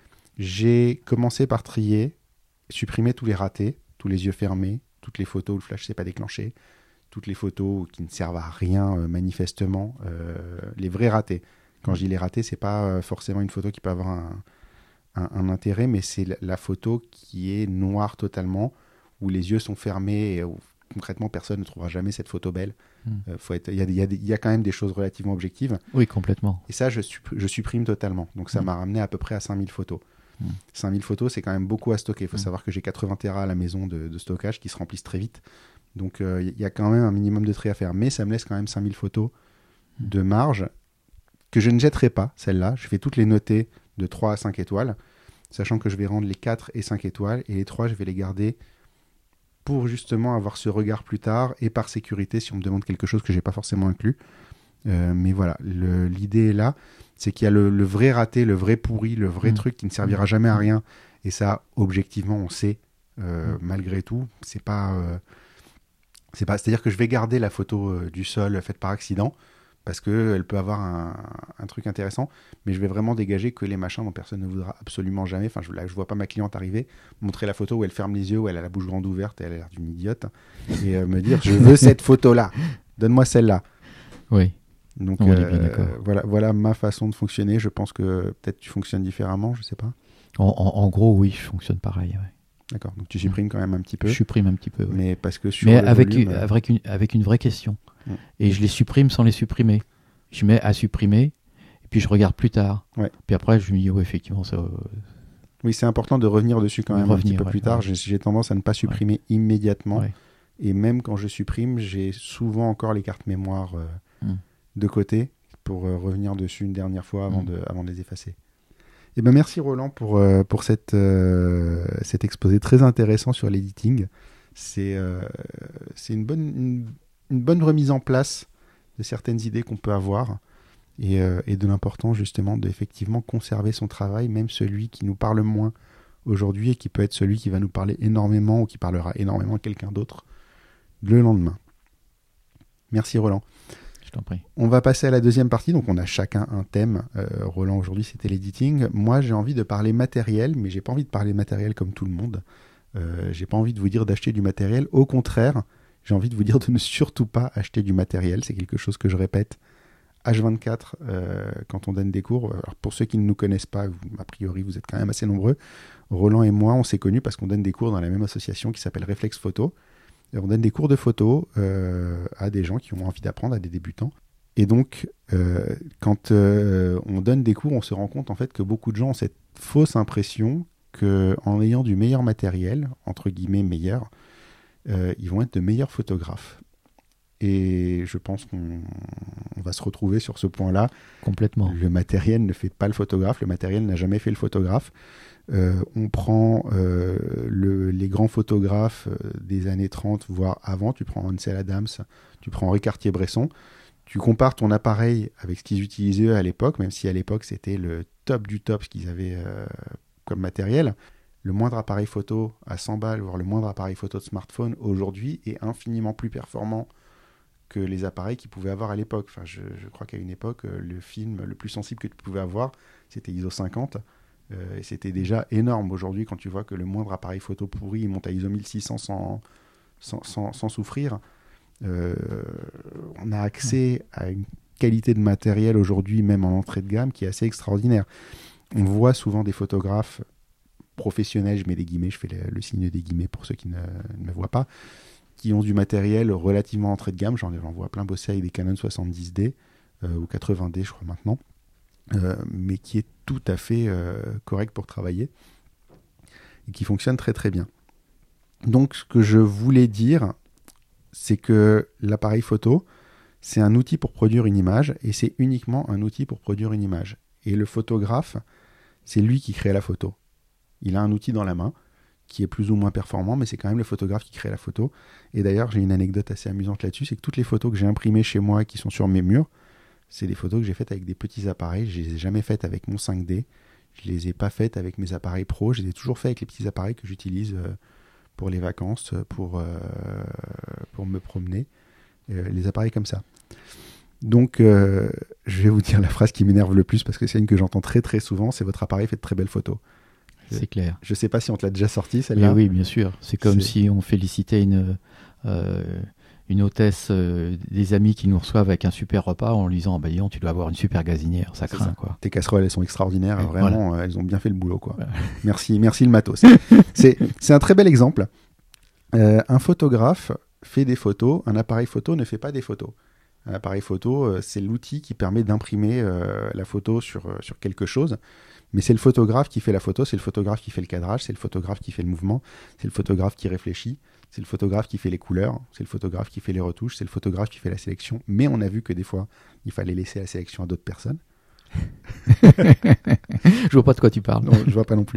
Speaker 1: J'ai commencé par trier, supprimer tous les ratés, tous les yeux fermés, toutes les photos où le flash ne s'est pas déclenché, toutes les photos qui ne servent à rien euh, manifestement, euh, les vrais ratés. Quand je dis les ratés, c'est pas euh, forcément une photo qui peut avoir un, un, un intérêt, mais c'est la, la photo qui est noire totalement, où les yeux sont fermés et où concrètement personne ne trouvera jamais cette photo belle. Il mm. euh, faut être, y, y, y a quand même des choses relativement objectives.
Speaker 2: Oui, complètement.
Speaker 1: Et ça, je, supp- je supprime totalement. Donc ça mm. m'a ramené à peu près à cinq mille photos. Mm. cinq mille photos, c'est quand même beaucoup à stocker. Il faut mm. savoir que j'ai quatre-vingts téras à la maison de, de stockage qui se remplissent très vite. Donc il euh, y a quand même un minimum de tri à faire. Mais ça me laisse quand même cinq mille photos mm. de marge que je ne jetterai pas, celle-là. Je vais toutes les noter de trois à cinq étoiles, sachant que je vais rendre les quatre et cinq étoiles. Et les trois, je vais les garder pour justement avoir ce regard plus tard et par sécurité si on me demande quelque chose que je n'ai pas forcément inclus. Euh, mais voilà, le, l'idée est là, c'est qu'il y a le, le vrai raté, le vrai pourri, le vrai mmh. truc qui ne servira jamais à rien. Et ça, objectivement, on sait, euh, mmh. malgré tout, c'est pas, euh, c'est pas... C'est-à-dire que je vais garder la photo euh, du sol faite par accident, parce qu'elle peut avoir un, un truc intéressant, mais je vais vraiment dégager que les machins dont personne ne voudra absolument jamais. Enfin, je ne vois pas ma cliente arriver, montrer la photo où elle ferme les yeux, où elle a la bouche grande ouverte et elle a l'air d'une idiote, et euh, me dire « je veux cette photo-là, donne-moi celle-là ».
Speaker 2: Oui.
Speaker 1: Donc euh, voilà, voilà ma façon de fonctionner. Je pense que peut-être tu fonctionnes différemment, je ne sais pas.
Speaker 2: En, en, en gros, oui, je fonctionne pareil. Ouais.
Speaker 1: D'accord, donc tu supprimes mmh. quand même un petit peu.
Speaker 2: Je supprime un petit peu, oui.
Speaker 1: Mais parce que sur
Speaker 2: Mais
Speaker 1: le
Speaker 2: avec,
Speaker 1: volume,
Speaker 2: une, avec, une, avec une vraie question.
Speaker 1: Mmh.
Speaker 2: Et je les supprime sans les supprimer. Je mets à supprimer, et puis je regarde plus tard.
Speaker 1: Ouais.
Speaker 2: Puis après, je me dis, oui, effectivement, ça... Euh...
Speaker 1: Oui, c'est important de revenir dessus quand même revenir, un petit peu
Speaker 2: ouais,
Speaker 1: plus tard.
Speaker 2: Ouais.
Speaker 1: J'ai, j'ai tendance à ne pas supprimer ouais. immédiatement.
Speaker 2: Ouais.
Speaker 1: Et même quand je supprime, j'ai souvent encore les cartes mémoire euh, mmh. de côté pour euh, revenir dessus une dernière fois avant, mmh. de, avant de les effacer. Et ben merci Roland pour, euh, pour cette, euh, cet exposé très intéressant sur l'editing. C'est, euh, c'est une, bonne, une, une bonne remise en place de certaines idées qu'on peut avoir et, euh, et de l'importance justement d'effectivement conserver son travail, même celui qui nous parle moins aujourd'hui et qui peut être celui qui va nous parler énormément ou qui parlera énormément à quelqu'un d'autre le lendemain. Merci Roland.
Speaker 2: Je t'en prie.
Speaker 1: On va passer à la deuxième partie, donc on a chacun un thème. Euh, Roland aujourd'hui c'était l'editing. Moi j'ai envie de parler matériel, mais j'ai pas envie de parler matériel comme tout le monde. Euh, j'ai pas envie de vous dire d'acheter du matériel. Au contraire, j'ai envie de vous dire de ne surtout pas acheter du matériel. C'est quelque chose que je répète H vingt-quatre euh, quand on donne des cours. Alors pour ceux qui ne nous connaissent pas, vous, a priori vous êtes quand même assez nombreux. Roland et moi, on s'est connus parce qu'on donne des cours dans la même association qui s'appelle Réflexe Photo. Et on donne des cours de photo euh, à des gens qui ont envie d'apprendre, à des débutants. Et donc, euh, quand euh, on donne des cours, on se rend compte en fait que beaucoup de gens ont cette fausse impression qu'en ayant du meilleur matériel, entre guillemets meilleur, euh, ils vont être de meilleurs photographes. Et je pense qu'on on va se retrouver sur ce point-là.
Speaker 2: Complètement.
Speaker 1: Le matériel ne fait pas le photographe, le matériel n'a jamais fait le photographe. Euh, on prend euh, le, les grands photographes euh, des années trente, voire avant. Tu prends Ansel Adams, tu prends Henri Cartier-Bresson. Tu compares ton appareil avec ce qu'ils utilisaient à l'époque, même si à l'époque c'était le top du top ce qu'ils avaient euh, comme matériel. Le moindre appareil photo à cent balles, voire le moindre appareil photo de smartphone aujourd'hui est infiniment plus performant que les appareils qu'ils pouvaient avoir à l'époque. Enfin, je, je crois qu'à une époque, le film le plus sensible que tu pouvais avoir, c'était I S O cinquante. Euh, et c'était déjà énorme. Aujourd'hui, quand tu vois que le moindre appareil photo pourri, il monte à I S O mille six cents sans, sans, sans, sans souffrir, euh, on a accès à une qualité de matériel aujourd'hui, même en entrée de gamme, qui est assez extraordinaire. On voit souvent des photographes professionnels, je mets des guillemets, je fais le, le signe des guillemets pour ceux qui ne, ne me voient pas, qui ont du matériel relativement entrée de gamme. J'en, j'en vois plein bosser avec des Canon soixante-dix D euh, ou quatre-vingts D, je crois maintenant, euh, mais qui est tout à fait euh, correct pour travailler et qui fonctionne très très bien. Donc ce que je voulais dire, c'est que l'appareil photo, c'est un outil pour produire une image et c'est uniquement un outil pour produire une image. Et le photographe, c'est lui qui crée la photo. Il a un outil dans la main qui est plus ou moins performant, mais c'est quand même le photographe qui crée la photo. Et d'ailleurs, j'ai une anecdote assez amusante là-dessus, c'est que toutes les photos que j'ai imprimées chez moi et qui sont sur mes murs, c'est des photos que j'ai faites avec des petits appareils. Je les ai jamais faites avec mon cinq D. Je les ai pas faites avec mes appareils pro. Je les ai toujours faites avec les petits appareils que j'utilise euh, pour les vacances, pour, euh, pour me promener. Euh, les appareils comme ça. Donc, euh, je vais vous dire la phrase qui m'énerve le plus parce que c'est une que j'entends très très souvent, c'est votre appareil fait de très belles photos.
Speaker 2: C'est clair.
Speaker 1: Je sais pas si on te l'a déjà sorti, celle-là.
Speaker 2: Oui, oui, bien sûr. C'est comme
Speaker 1: C'est...
Speaker 2: si on félicitait une, euh, une hôtesse euh, des amis qui nous reçoivent avec un super repas en lui disant bah, « tu dois avoir une super gazinière, ça
Speaker 1: c'est
Speaker 2: craint. »
Speaker 1: ça.
Speaker 2: Quoi.
Speaker 1: Tes casseroles, elles sont extraordinaires.
Speaker 2: Et
Speaker 1: vraiment,
Speaker 2: voilà.
Speaker 1: euh, elles ont bien fait le boulot. Quoi.
Speaker 2: Voilà.
Speaker 1: Merci, merci le matos. c'est, c'est un très bel exemple. Euh, un photographe fait des photos, un appareil photo ne fait pas des photos. Un appareil photo, euh, c'est l'outil qui permet d'imprimer euh, la photo sur, euh, sur quelque chose. Mais c'est le photographe qui fait la photo, c'est le photographe qui fait le cadrage, c'est le photographe qui fait le mouvement, c'est le photographe qui réfléchit, c'est le photographe qui fait les couleurs, c'est le photographe qui fait les retouches, c'est le photographe qui fait la sélection. Mais on a vu que des fois, il fallait laisser la sélection à d'autres personnes.
Speaker 2: Je vois pas de quoi tu parles.
Speaker 1: Non, je vois pas non plus.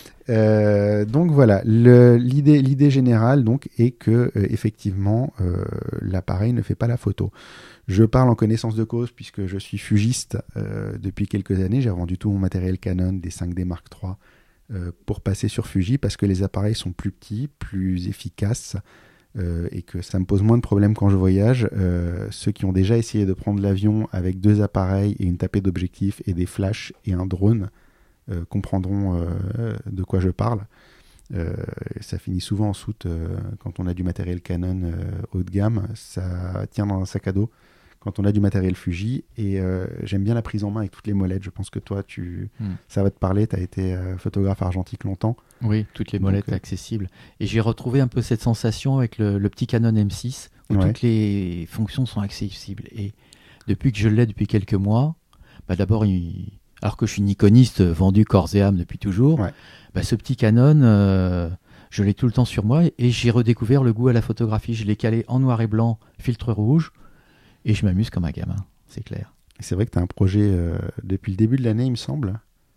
Speaker 1: Euh, donc voilà, le, l'idée, l'idée générale donc est que euh, effectivement euh, l'appareil ne fait pas la photo. Je parle en connaissance de cause puisque je suis fugiste euh, depuis quelques années. J'ai revendu tout mon matériel Canon, des cinq D Mark trois, euh, pour passer sur Fuji parce que les appareils sont plus petits, plus efficaces euh, et que ça me pose moins de problèmes quand je voyage. Euh, ceux qui ont déjà essayé de prendre l'avion avec deux appareils et une tapée d'objectifs et des flashs et un drone Euh, comprendront euh, de quoi je parle. Euh, ça finit souvent en soute euh, quand on a du matériel Canon euh, haut de gamme. Ça tient dans un sac à dos quand on a du matériel Fuji. Et euh, j'aime bien la prise en main avec toutes les molettes. Je pense que toi, tu... mm. ça va te parler. Tu as été euh, photographe argentique longtemps.
Speaker 2: Oui, toutes les molettes Donc, euh... accessibles. Et j'ai retrouvé un peu cette sensation avec le, le petit Canon M six où ouais. toutes les fonctions sont accessibles. Et depuis que je l'ai depuis quelques mois, bah d'abord, il... alors que je suis nikoniste vendu corps et âme depuis toujours, ouais. bah ce petit Canon, euh, je l'ai tout le temps sur moi et j'ai redécouvert le goût à la photographie. Je l'ai calé en noir et blanc, filtre rouge, et je m'amuse comme un gamin, c'est clair.
Speaker 1: Et c'est vrai que tu as un projet euh, depuis le début de l'année, il me semble,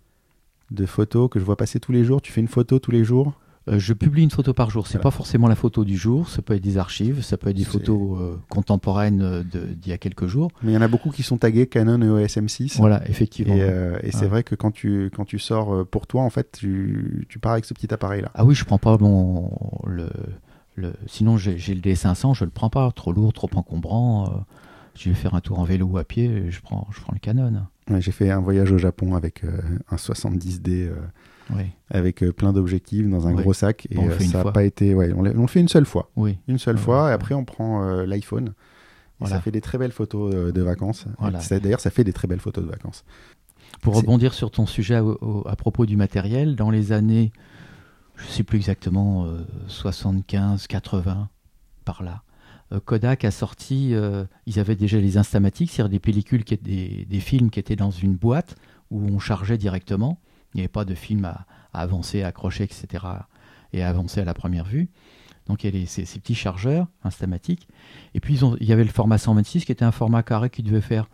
Speaker 1: de photos que je vois passer tous les jours. Tu fais une photo tous les jours ?
Speaker 2: Euh, je publie une photo par jour. C'est voilà. Pas forcément la photo du jour. Ça peut être des archives, ça peut être des c'est... photos euh, contemporaines de, d'il y a quelques jours.
Speaker 1: Mais il y en a beaucoup qui sont tagués Canon E O S M six.
Speaker 2: Voilà, effectivement.
Speaker 1: Et, euh, et c'est ouais. vrai que quand tu, quand tu sors pour toi, en fait, tu, tu pars avec ce petit appareil-là.
Speaker 2: Ah oui, je prends pas mon... Le, le, sinon, j'ai, j'ai le D cinq cents, je le prends pas. Trop lourd, trop encombrant. Euh, je vais faire un tour en vélo ou à pied, je prends, je prends le Canon.
Speaker 1: Ouais, j'ai fait un voyage au Japon avec euh, un soixante-dix D... Euh, Oui. avec euh, plein d'objectifs dans un oui. gros sac et bon, euh, ça n'a pas été ouais on, on le fait une seule fois
Speaker 2: oui.
Speaker 1: une seule
Speaker 2: ouais,
Speaker 1: fois
Speaker 2: ouais.
Speaker 1: et après on prend euh, l'iPhone et voilà. Ça fait des très belles photos euh, de vacances
Speaker 2: voilà.
Speaker 1: ça, d'ailleurs ça fait des très belles photos de vacances.
Speaker 2: Pour C'est... rebondir sur ton sujet au, au, à propos du matériel, dans les années je ne sais plus exactement euh, soixante-quinze quatre-vingts par là, euh, Kodak a sorti euh, ils avaient déjà les Instamatics, c'est-à-dire des pellicules qui étaient des, des films qui étaient dans une boîte où on chargeait directement. Il n'y avait pas de film à, à avancer, à accrocher, et cetera et à avancer à la première vue. Donc il y a les, ces, ces petits chargeurs instamatiques. Et puis ils ont, il y avait le format cent vingt-six qui était un format carré qui devait faire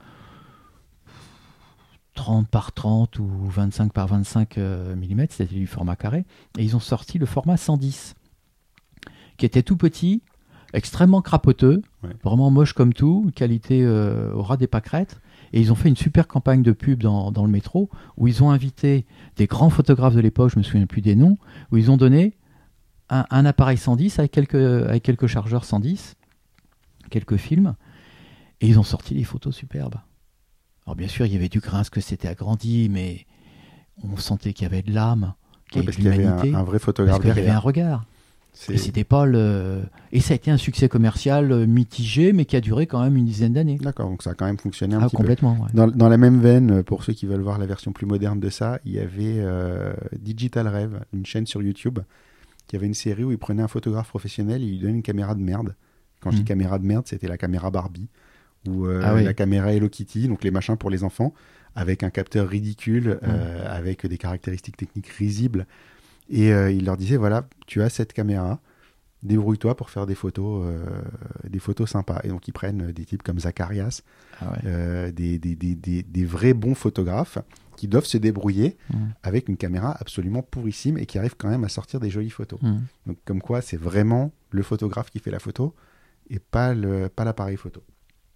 Speaker 2: trente par trente ou vingt-cinq par vingt-cinq euh, millimètres. C'était du format carré. Et ils ont sorti le format cent dix qui était tout petit, extrêmement crapoteux, ouais. vraiment moche comme tout, qualité euh, au ras des pâquerettes. Et ils ont fait une super campagne de pub dans, dans le métro où ils ont invité des grands photographes de l'époque, je ne me souviens plus des noms, où ils ont donné un, un appareil cent dix avec quelques, avec quelques chargeurs cent dix, quelques films, et ils ont sorti des photos superbes. Alors bien sûr, il y avait du grain, parce que c'était agrandi, mais on sentait qu'il y avait de l'âme, qu'il y avait
Speaker 1: oui,
Speaker 2: de l'humanité.
Speaker 1: Qu'il y avait un, un vrai photographe
Speaker 2: parce qu'il y avait un regard. C'est... Et c'était pas le. Et ça a été un succès commercial mitigé, mais qui a duré quand même une dizaine d'années.
Speaker 1: D'accord, donc ça a quand même fonctionné un
Speaker 2: ah,
Speaker 1: petit
Speaker 2: complètement,
Speaker 1: peu.
Speaker 2: Ouais.
Speaker 1: Dans, dans la même veine, pour ceux qui veulent voir la version plus moderne de ça, il y avait euh, Digital Rêve, une chaîne sur YouTube, qui avait une série où il prenait un photographe professionnel et il lui donnait une caméra de merde. Quand mmh. je dis caméra de merde, c'était la caméra Barbie ou euh, ah, oui. la caméra Hello Kitty, donc les machins pour les enfants, avec un capteur ridicule, mmh. euh, avec des caractéristiques techniques risibles. Et euh, il leur disait voilà, tu as cette caméra. débrouille-toi pour faire des photos, euh, des photos sympas. Et donc ils prennent des types comme Zacharias,
Speaker 2: Ah ouais.
Speaker 1: euh, des, des, des, des, des vrais bons photographes qui doivent se débrouiller
Speaker 2: Mmh.
Speaker 1: avec une caméra absolument pourrissime et qui arrivent quand même à sortir des jolies photos.
Speaker 2: Mmh.
Speaker 1: Donc comme quoi c'est vraiment le photographe qui fait la photo et pas, le, pas l'appareil photo.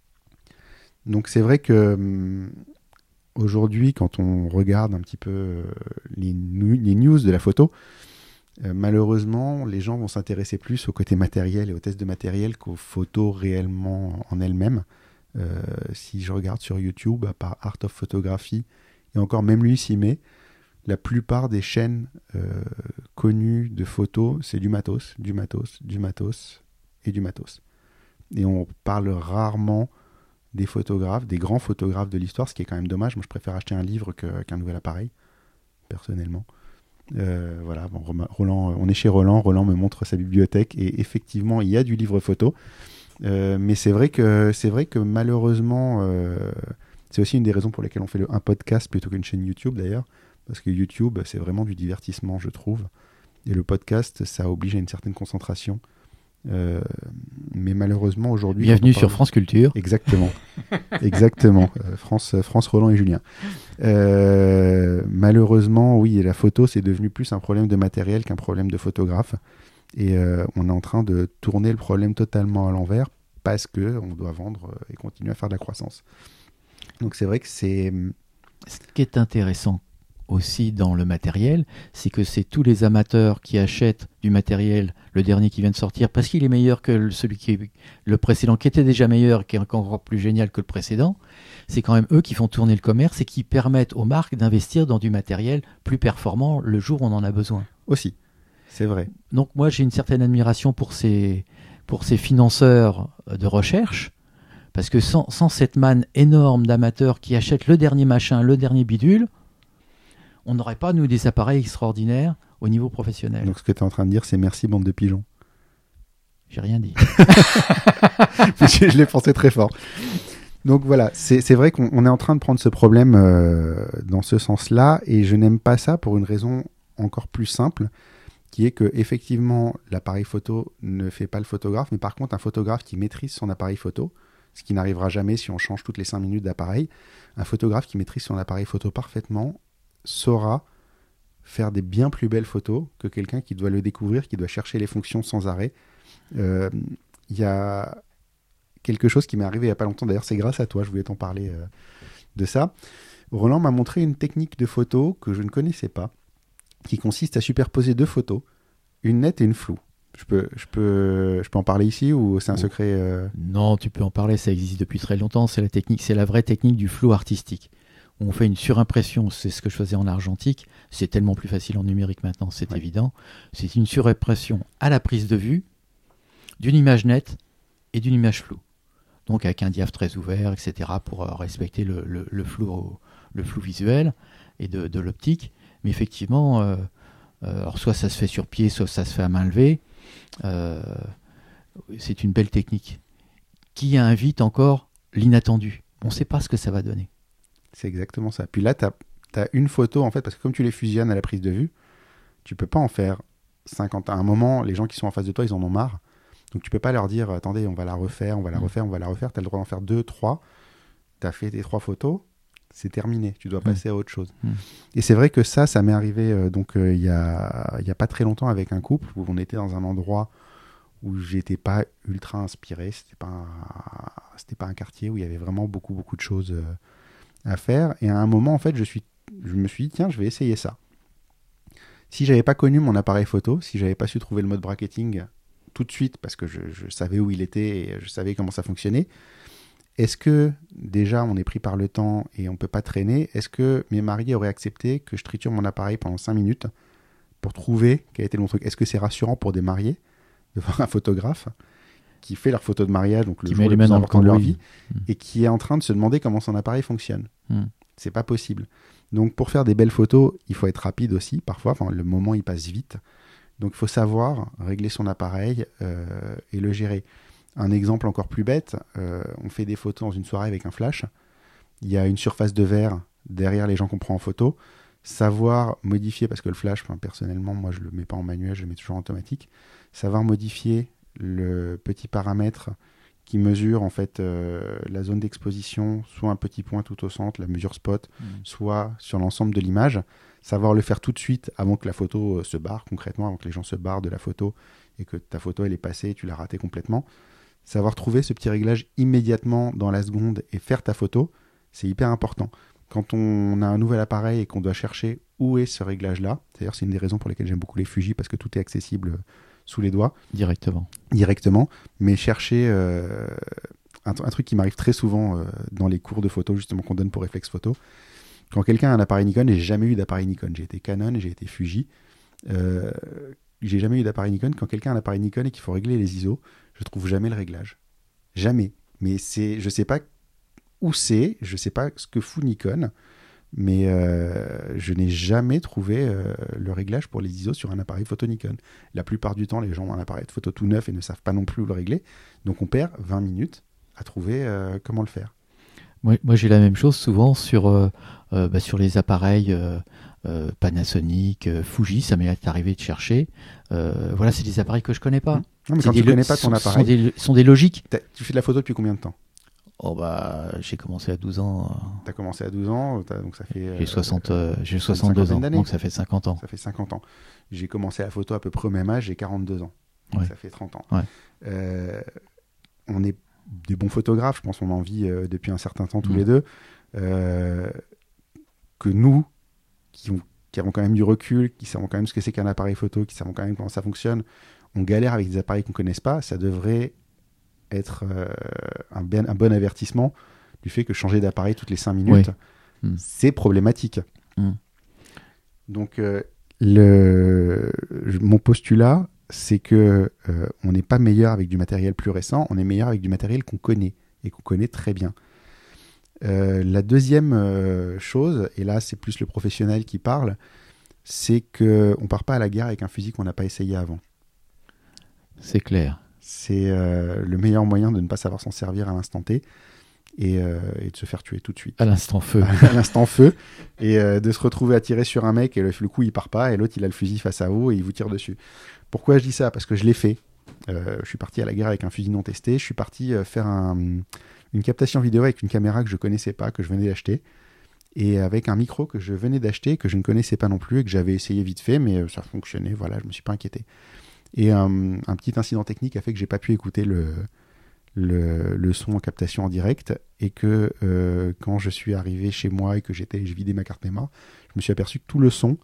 Speaker 1: Donc c'est vrai que hum, aujourd'hui, quand on regarde un petit peu euh, les, nu- les news de la photo, euh, malheureusement, les gens vont s'intéresser plus au côté matériel et aux tests de matériel qu'aux photos réellement en elles-mêmes. Euh, si je regarde sur YouTube, à part Art of Photography, et encore même lui s'y met, la plupart des chaînes euh, connues de photos, c'est du matos, du matos, du matos et du matos. Et on parle rarement des photographes, des grands photographes de l'histoire, ce qui est quand même dommage. Moi, je préfère acheter un livre que, qu'un nouvel appareil, personnellement. Euh, voilà, bon, Roland, on est chez Roland, Roland me montre sa bibliothèque, et effectivement, il y a du livre photo. Euh, mais c'est vrai que, c'est vrai que malheureusement, euh, c'est aussi une des raisons pour lesquelles on fait le, un podcast plutôt qu'une chaîne YouTube, d'ailleurs. Parce que YouTube, c'est vraiment du divertissement, je trouve. Et le podcast, ça oblige à une certaine concentration. Euh, mais malheureusement aujourd'hui...
Speaker 2: Bienvenue
Speaker 1: parle...
Speaker 2: sur France Culture.
Speaker 1: Exactement. Exactement. Euh, France, France, Roland et Julien. Euh, malheureusement, oui, la photo, c'est devenu plus un problème de matériel qu'un problème de photographe. Et euh, on est en train de tourner le problème totalement à l'envers parce qu'on doit vendre et continuer à faire de la croissance. Donc c'est vrai que c'est...
Speaker 2: Ce qui est intéressant aussi dans le matériel, c'est que c'est tous les amateurs qui achètent du matériel, le dernier qui vient de sortir, parce qu'il est meilleur que celui qui est le précédent, qui était déjà meilleur, qui est encore plus génial que le précédent. C'est quand même eux qui font tourner le commerce et qui permettent aux marques d'investir dans du matériel plus performant le jour où on en a besoin.
Speaker 1: Aussi, c'est vrai.
Speaker 2: Donc moi, j'ai une certaine admiration pour ces, pour ces financeurs de recherche, parce que sans, sans cette manne énorme d'amateurs qui achètent le dernier machin, le dernier bidule, on n'aurait pas, nous, des appareils extraordinaires au niveau professionnel.
Speaker 1: Donc ce que tu es en train de dire, c'est merci, bande de pigeons.
Speaker 2: J'ai rien dit.
Speaker 1: Je l'ai pensé très fort. Donc voilà, c'est, c'est vrai qu'on on est en train de prendre ce problème euh, dans ce sens-là, et je n'aime pas ça pour une raison encore plus simple, qui est que effectivement l'appareil photo ne fait pas le photographe, mais par contre un photographe qui maîtrise son appareil photo, ce qui n'arrivera jamais si on change toutes les cinq minutes d'appareil, un photographe qui maîtrise son appareil photo parfaitement saura faire des bien plus belles photos que quelqu'un qui doit le découvrir, qui doit chercher les fonctions sans arrêt. Il euh, y a quelque chose qui m'est arrivé il n'y a pas longtemps, d'ailleurs c'est grâce à toi, je voulais t'en parler euh, de ça. Roland m'a montré une technique de photo que je ne connaissais pas, qui consiste à superposer deux photos, une nette et une floue. Je peux, je peux, je peux en parler ici ou c'est un secret euh...
Speaker 2: Non, tu peux en parler, ça existe depuis très longtemps, c'est la technique, c'est la vraie technique du flou artistique. On fait une surimpression, c'est ce que je faisais en argentique, c'est tellement plus facile en numérique maintenant, c'est ouais. évident. C'est une surimpression à la prise de vue d'une image nette et d'une image floue. Donc avec un diaph très ouvert, et cetera, pour euh, respecter le, le, le, flou, le flou visuel et de, de l'optique. Mais effectivement, euh, euh, alors soit ça se fait sur pied, soit ça se fait à main levée. Euh, c'est une belle technique qui invite encore l'inattendu. On ne sait pas ce que ça va donner.
Speaker 1: C'est exactement ça. Puis là, tu as une photo, en fait, parce que comme tu les fusionnes à la prise de vue, tu peux pas en faire cinquante. À un moment, les gens qui sont en face de toi, ils en ont marre. Donc tu peux pas leur dire, attendez, on va la refaire, on va la refaire, on va la refaire. Tu as le droit d'en faire deux, trois. Tu as fait tes trois photos, c'est terminé. Tu dois passer mmh. à autre chose. Mmh. Et c'est vrai que ça, ça m'est arrivé euh, donc il euh, y, a, y a pas très longtemps avec un couple où on était dans un endroit où j'étais pas ultra inspiré. C'était pas un, c'était pas un quartier où il y avait vraiment beaucoup, beaucoup de choses... Euh, à faire, et à un moment en fait je, suis, je me suis dit tiens je vais essayer ça. Si j'avais pas connu mon appareil photo, si j'avais pas su trouver le mode bracketing tout de suite parce que je, je savais où il était et je savais comment ça fonctionnait, est-ce que déjà on est pris par le temps et on peut pas traîner, est-ce que mes mariés auraient accepté que je triture mon appareil pendant cinq minutes pour trouver quel était mon truc? Est-ce que c'est rassurant pour des mariés de voir un photographe qui fait leur photo de mariage, donc le
Speaker 2: qui
Speaker 1: jour le plus important de leur vie,
Speaker 2: mmh.
Speaker 1: et qui est en train de se demander comment son appareil fonctionne.
Speaker 2: Mmh.
Speaker 1: C'est pas possible. Donc pour faire des belles photos, il faut être rapide aussi, parfois, enfin, le moment il passe vite. Donc il faut savoir régler son appareil euh, et le gérer. Un exemple encore plus bête, euh, on fait des photos dans une soirée avec un flash, il y a une surface de verre derrière les gens qu'on prend en photo, savoir modifier, parce que le flash, enfin, personnellement, moi je le mets pas en manuel, je le mets toujours en automatique, savoir modifier le petit paramètre qui mesure en fait euh, la zone d'exposition, soit un petit point tout au centre, la mesure spot, mmh. soit sur l'ensemble de l'image, savoir le faire tout de suite avant que la photo euh, se barre, concrètement, avant que les gens se barrent de la photo et que ta photo elle est passée et tu l'as ratée complètement. Savoir trouver ce petit réglage immédiatement dans la seconde et faire ta photo, c'est hyper important. Quand on a un nouvel appareil et qu'on doit chercher où est ce réglage-là, d'ailleurs c'est une des raisons pour lesquelles j'aime beaucoup les Fuji, parce que tout est accessible sous les doigts.
Speaker 2: Directement.
Speaker 1: Directement, mais chercher euh, un, un truc qui m'arrive très souvent euh, dans les cours de photo, justement, qu'on donne pour Réflexe Photo. Quand quelqu'un a un appareil Nikon, et j'ai jamais eu d'appareil Nikon, j'ai été Canon et j'ai été Fuji, euh, j'ai jamais eu d'appareil Nikon. Quand quelqu'un a un appareil Nikon et qu'il faut régler les I S O, je trouve jamais le réglage. Jamais. Mais c'est, je sais pas où c'est, je sais pas ce que fout Nikon, mais euh, je n'ai jamais trouvé euh, le réglage pour les I S O sur un appareil photo Nikon. La plupart du temps, les gens ont un appareil de photo tout neuf et ne savent pas non plus où le régler. Donc on perd vingt minutes à trouver euh, comment le faire.
Speaker 2: Moi, moi j'ai la même chose souvent sur, euh, euh, bah, sur les appareils euh, euh, Panasonic, euh, Fuji, ça m'est arrivé de chercher. Euh, voilà, c'est des appareils que je connais pas.
Speaker 1: Non, mais quand tu ne connais pas ton
Speaker 2: sont,
Speaker 1: appareil...
Speaker 2: sont des, sont des logiques.
Speaker 1: Tu fais de la photo depuis combien de temps?
Speaker 2: Oh bah, j'ai commencé à douze ans.
Speaker 1: Tu as commencé à douze ans, donc ça fait...
Speaker 2: J'ai, soixante, euh, j'ai soixante-deux ans, donc ça fait cinquante ans.
Speaker 1: Ça fait cinquante ans. J'ai commencé la photo à peu près au même âge, j'ai quarante-deux ans. Donc ouais. Ça fait trente ans.
Speaker 2: Ouais.
Speaker 1: Euh, on est des bons photographes, je pense qu'on en vit euh, depuis un certain temps tous mmh. les deux. Euh, que nous, qui, ont, qui avons quand même du recul, qui savons quand même ce que c'est qu'un appareil photo, qui savons quand même comment ça fonctionne, on galère avec des appareils qu'on ne connaisse pas, ça devrait être euh, un, ben, un bon avertissement du fait que changer d'appareil toutes les cinq minutes, oui. mmh. c'est problématique. Mmh. Donc, euh, le, mon postulat, c'est que euh, on n'est pas meilleur avec du matériel plus récent, on est meilleur avec du matériel qu'on connaît, et qu'on connaît très bien. Euh, la deuxième euh, chose, et là c'est plus le professionnel qui parle, c'est qu'on ne part pas à la guerre avec un fusil qu'on n'a pas essayé avant.
Speaker 2: C'est clair.
Speaker 1: C'est euh, le meilleur moyen de ne pas savoir s'en servir à l'instant T et, euh, et de se faire tuer tout de suite.
Speaker 2: À l'instant feu.
Speaker 1: à l'instant feu. Et euh, de se retrouver à tirer sur un mec et le, le coup il part pas et l'autre il a le fusil face à vous et il vous tire dessus. Pourquoi je dis ça? Parce que je l'ai fait. Euh, je suis parti à la guerre avec un fusil non testé. Je suis parti euh, faire un, une captation vidéo avec une caméra que je connaissais pas, que je venais d'acheter. Et avec un micro que je venais d'acheter, que je ne connaissais pas non plus et que j'avais essayé vite fait, mais euh, ça fonctionnait. Voilà, je me suis pas inquiété. Et euh, un petit incident technique a fait que j'ai pas pu écouter le, le, le son en captation en direct et que euh, quand je suis arrivé chez moi et que j'étais, je vidais ma carte mémoire, je me suis aperçu que tout le son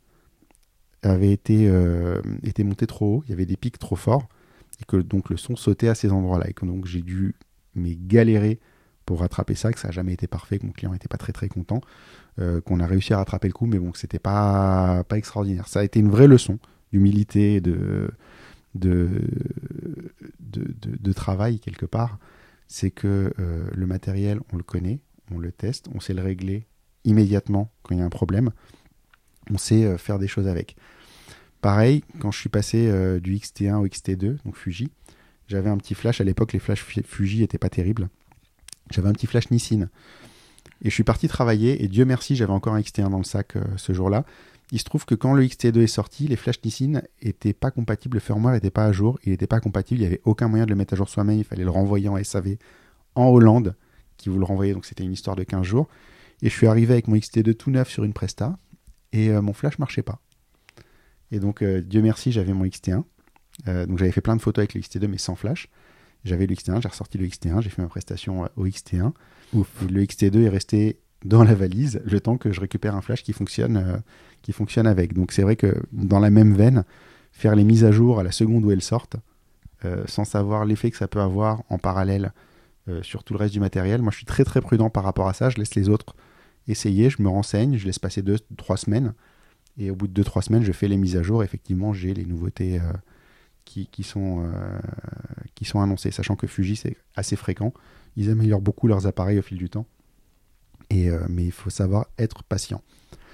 Speaker 1: avait été, euh, été monté trop haut, il y avait des pics trop forts et que donc le son sautait à ces endroits-là et que donc j'ai dû mais galérer pour rattraper ça, que ça n'a jamais été parfait, que mon client n'était pas très très content, euh, qu'on a réussi à rattraper le coup, mais bon, que c'était pas, pas extraordinaire. Ça a été une vraie leçon d'humilité et de... De, de, de, de travail quelque part, c'est que euh, le matériel, on le connaît, on le teste, on sait le régler immédiatement quand il y a un problème, on sait euh, faire des choses avec. Pareil, quand je suis passé euh, du X T un au X T deux, donc Fuji, j'avais un petit flash, à l'époque les flashs Fuji n'étaient pas terribles, j'avais un petit flash Nissin, et je suis parti travailler, et Dieu merci, j'avais encore un X T un dans le sac euh, ce jour-là. Il se trouve que quand le X T deux est sorti, les flashs Nissin n'étaient pas compatibles, le firmware n'était pas à jour, il n'était pas compatible, il n'y avait aucun moyen de le mettre à jour soi-même, il fallait le renvoyer en S A V en Hollande, qui vous le renvoyait, donc c'était une histoire de quinze jours. Et je suis arrivé avec mon X T deux tout neuf sur une Presta, et euh, mon flash ne marchait pas. Et donc, euh, Dieu merci, j'avais mon X T un, euh, donc j'avais fait plein de photos avec le X T deux, mais sans flash. J'avais le X T un, j'ai ressorti le X T un, j'ai fait ma prestation au X T un, Ouf. Et le X T deux est resté dans la valise, le temps que je récupère un flash qui fonctionne, euh, qui fonctionne avec. Donc c'est vrai que dans la même veine, faire les mises à jour à la seconde où elles sortent, euh, sans savoir l'effet que ça peut avoir en parallèle euh, sur tout le reste du matériel. Moi je suis très très prudent par rapport à ça, je laisse les autres essayer, je me renseigne, je laisse passer deux, trois semaines, et au bout de deux, trois semaines, je fais les mises à jour, effectivement j'ai les nouveautés euh, qui, qui, sont, euh, qui sont annoncées, sachant que Fuji c'est assez fréquent, ils améliorent beaucoup leurs appareils au fil du temps. Et euh, mais il faut savoir être patient.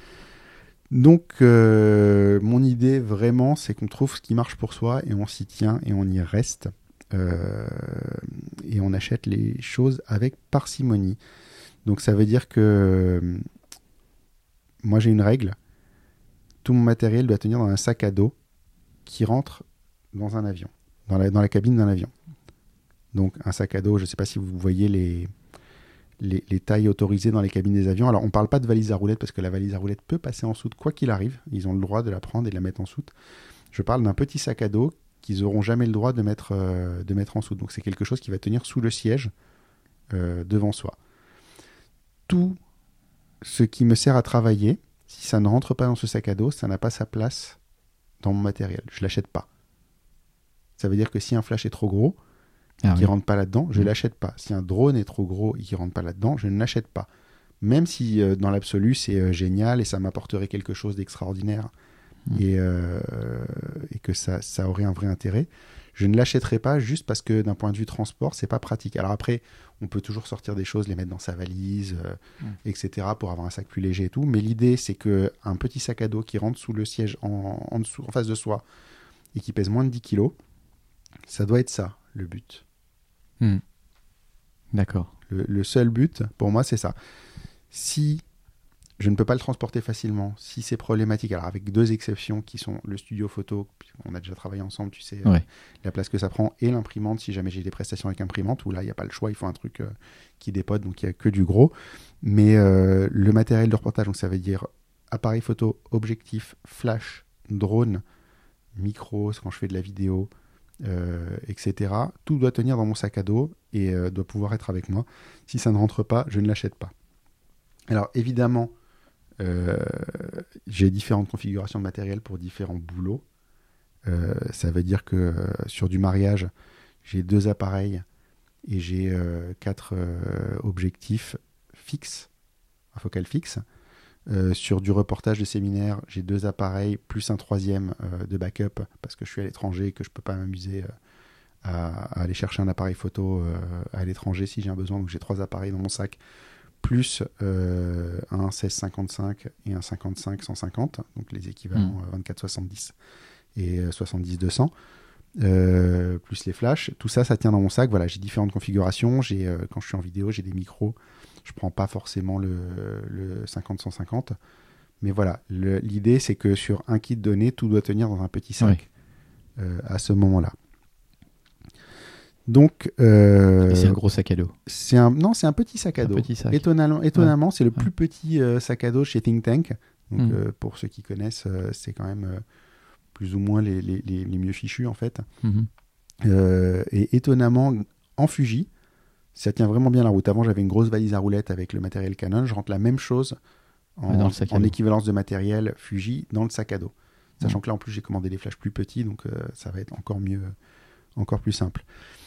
Speaker 1: Donc, euh, mon idée vraiment, c'est qu'on trouve ce qui marche pour soi et on s'y tient et on y reste. Euh, et on achète les choses avec parcimonie. Donc, ça veut dire que euh, moi, j'ai une règle. tout mon matériel doit tenir dans un sac à dos qui rentre dans un avion, dans la, dans la cabine d'un avion. Donc un sac à dos, je ne sais pas si vous voyez les, les, les tailles autorisées dans les cabines des avions. Alors on ne parle pas de valise à roulettes parce que la valise à roulettes peut passer en soute quoi qu'il arrive. Ils ont le droit de la prendre et de la mettre en soute. Je parle d'un petit sac à dos qu'ils n'auront jamais le droit de mettre, euh, de mettre en soute. Donc c'est quelque chose qui va tenir sous le siège euh, devant soi. Tout ce qui me sert à travailler, si ça ne rentre pas dans ce sac à dos, ça n'a pas sa place dans mon matériel. Je ne l'achète pas. Ça veut dire que si un flash est trop gros,
Speaker 2: Ah
Speaker 1: qui
Speaker 2: oui.
Speaker 1: rentre pas là-dedans, je ne l'achète pas. Si un drone est trop gros et qui rentre pas là-dedans, je ne l'achète pas. Même si euh, dans l'absolu c'est euh, génial et ça m'apporterait quelque chose d'extraordinaire mmh. et, euh, et que ça, ça aurait un vrai intérêt, je ne l'achèterai pas juste parce que d'un point de vue transport, c'est pas pratique. Alors après, on peut toujours sortir des choses, les mettre dans sa valise, euh, mmh. et cetera pour avoir un sac plus léger et tout. Mais l'idée, c'est que un petit sac à dos qui rentre sous le siège en, en dessous, en face de soi et qui pèse moins de dix kilos, ça doit être ça, le but.
Speaker 2: Mmh. D'accord.
Speaker 1: Le, le seul but, pour moi, c'est ça. Si je ne peux pas le transporter facilement, si c'est problématique, alors avec deux exceptions qui sont le studio photo, on a déjà travaillé ensemble, tu sais,
Speaker 2: ouais.
Speaker 1: euh, la place que ça prend, et l'imprimante, si jamais j'ai des prestations avec imprimante, où là, il n'y a pas le choix, il faut un truc euh, qui dépote, donc il n'y a que du gros. Mais euh, le matériel de reportage, donc ça veut dire appareil photo, objectif, flash, drone, micro, quand je fais de la vidéo, Euh, et cetera. Tout doit tenir dans mon sac à dos et euh, doit pouvoir être avec moi. Si ça ne rentre pas, je ne l'achète pas. Alors évidemment, euh, j'ai différentes configurations de matériel pour différents boulots. Euh, ça veut dire que euh, sur du mariage, j'ai deux appareils et j'ai euh, quatre euh, objectifs fixes, à focale fixe. Euh, sur du reportage de séminaire, j'ai deux appareils plus un troisième euh, de backup parce que je suis à l'étranger et que je ne peux pas m'amuser euh, à, à aller chercher un appareil photo euh, à l'étranger si j'ai un besoin. Donc j'ai trois appareils dans mon sac, plus euh, un seize cinquante-cinq et un cinquante-cinq cent cinquante, donc les équivalents mmh. vingt-quatre soixante-dix et soixante-dix deux cents. Euh, plus les flashs, tout ça, ça tient dans mon sac. Voilà, j'ai différentes configurations. J'ai, euh, quand je suis en vidéo, j'ai des micros. Je prends pas forcément le, le cinquante cent cinquante, mais voilà, le, l'idée c'est que sur un kit donné, tout doit tenir dans un petit sac oui. euh, à ce moment-là. Donc, euh,
Speaker 2: et c'est un gros sac à dos.
Speaker 1: C'est un non, c'est un petit sac à dos.
Speaker 2: Petit sac.
Speaker 1: Étonnamment, étonnamment, ouais. c'est le
Speaker 2: ouais.
Speaker 1: plus petit euh, sac à dos chez Think Tank. Donc,
Speaker 2: mmh.
Speaker 1: euh, pour ceux qui connaissent, euh, c'est quand même euh, plus ou moins les, les, les, les mieux fichus en fait.
Speaker 2: Mmh.
Speaker 1: Euh, et étonnamment, en Fuji, ça tient vraiment bien la route. Avant, j'avais une grosse valise à roulettes avec le matériel Canon. Je rentre la même chose en,
Speaker 2: dans le sac à
Speaker 1: en
Speaker 2: dos.
Speaker 1: équivalence de matériel Fuji dans le sac à dos. Sachant mmh. que là, en plus, j'ai commandé des flashs plus petits, donc euh, ça va être encore mieux, encore plus simple.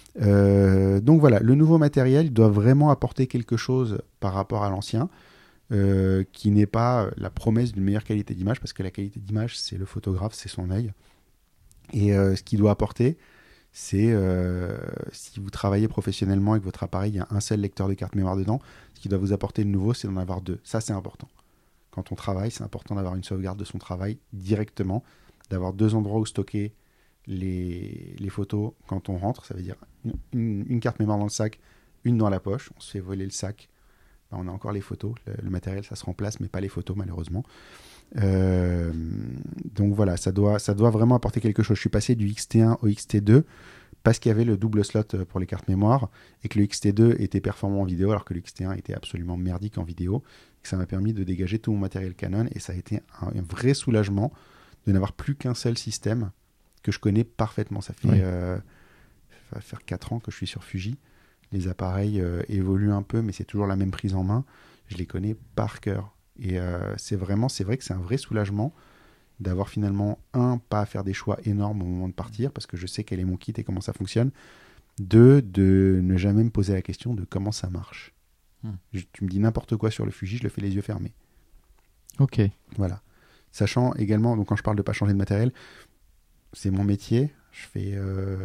Speaker 1: Euh, donc voilà, le nouveau matériel doit vraiment apporter quelque chose par rapport à l'ancien, euh, qui n'est pas la promesse d'une meilleure qualité d'image, parce que la qualité d'image, c'est le photographe, c'est son œil. Et euh, ce qu'il doit apporter, c'est euh, si vous travaillez professionnellement avec votre appareil, il y a un seul lecteur de carte mémoire dedans, ce qui doit vous apporter de nouveau, c'est d'en avoir deux. Ça, c'est important. Quand on travaille, c'est important d'avoir une sauvegarde de son travail directement, d'avoir deux endroits où stocker les, les photos quand on rentre. Ça veut dire une, une, une carte mémoire dans le sac, une dans la poche. On se fait voler le sac. Ben, on a encore les photos. Le, le matériel, ça se remplace, mais pas les photos, malheureusement. Euh, donc voilà, ça doit, ça doit vraiment apporter quelque chose. Je suis passé du X T un au X T deux parce qu'il y avait le double slot pour les cartes mémoire et que le X T deux était performant en vidéo alors que le X T un était absolument merdique en vidéo. Et ça m'a permis de dégager tout mon matériel Canon et ça a été un, un vrai soulagement de n'avoir plus qu'un seul système que je connais parfaitement. Ça fait, oui. euh, ça va faire quatre ans que je suis sur Fuji. Les appareils euh, évoluent un peu, mais c'est toujours la même prise en main. Je les connais par cœur. Et euh, c'est vraiment, c'est vrai que c'est un vrai soulagement d'avoir finalement, un, pas à faire des choix énormes au moment de partir, parce que je sais quel est mon kit et comment ça fonctionne. Deux, de ne jamais me poser la question de comment ça marche. Hmm. Je, tu me dis n'importe quoi sur le Fuji, je le fais les yeux fermés.
Speaker 2: Ok.
Speaker 1: Voilà. Sachant également, donc quand je parle de ne pas changer de matériel, c'est mon métier. Je fais euh,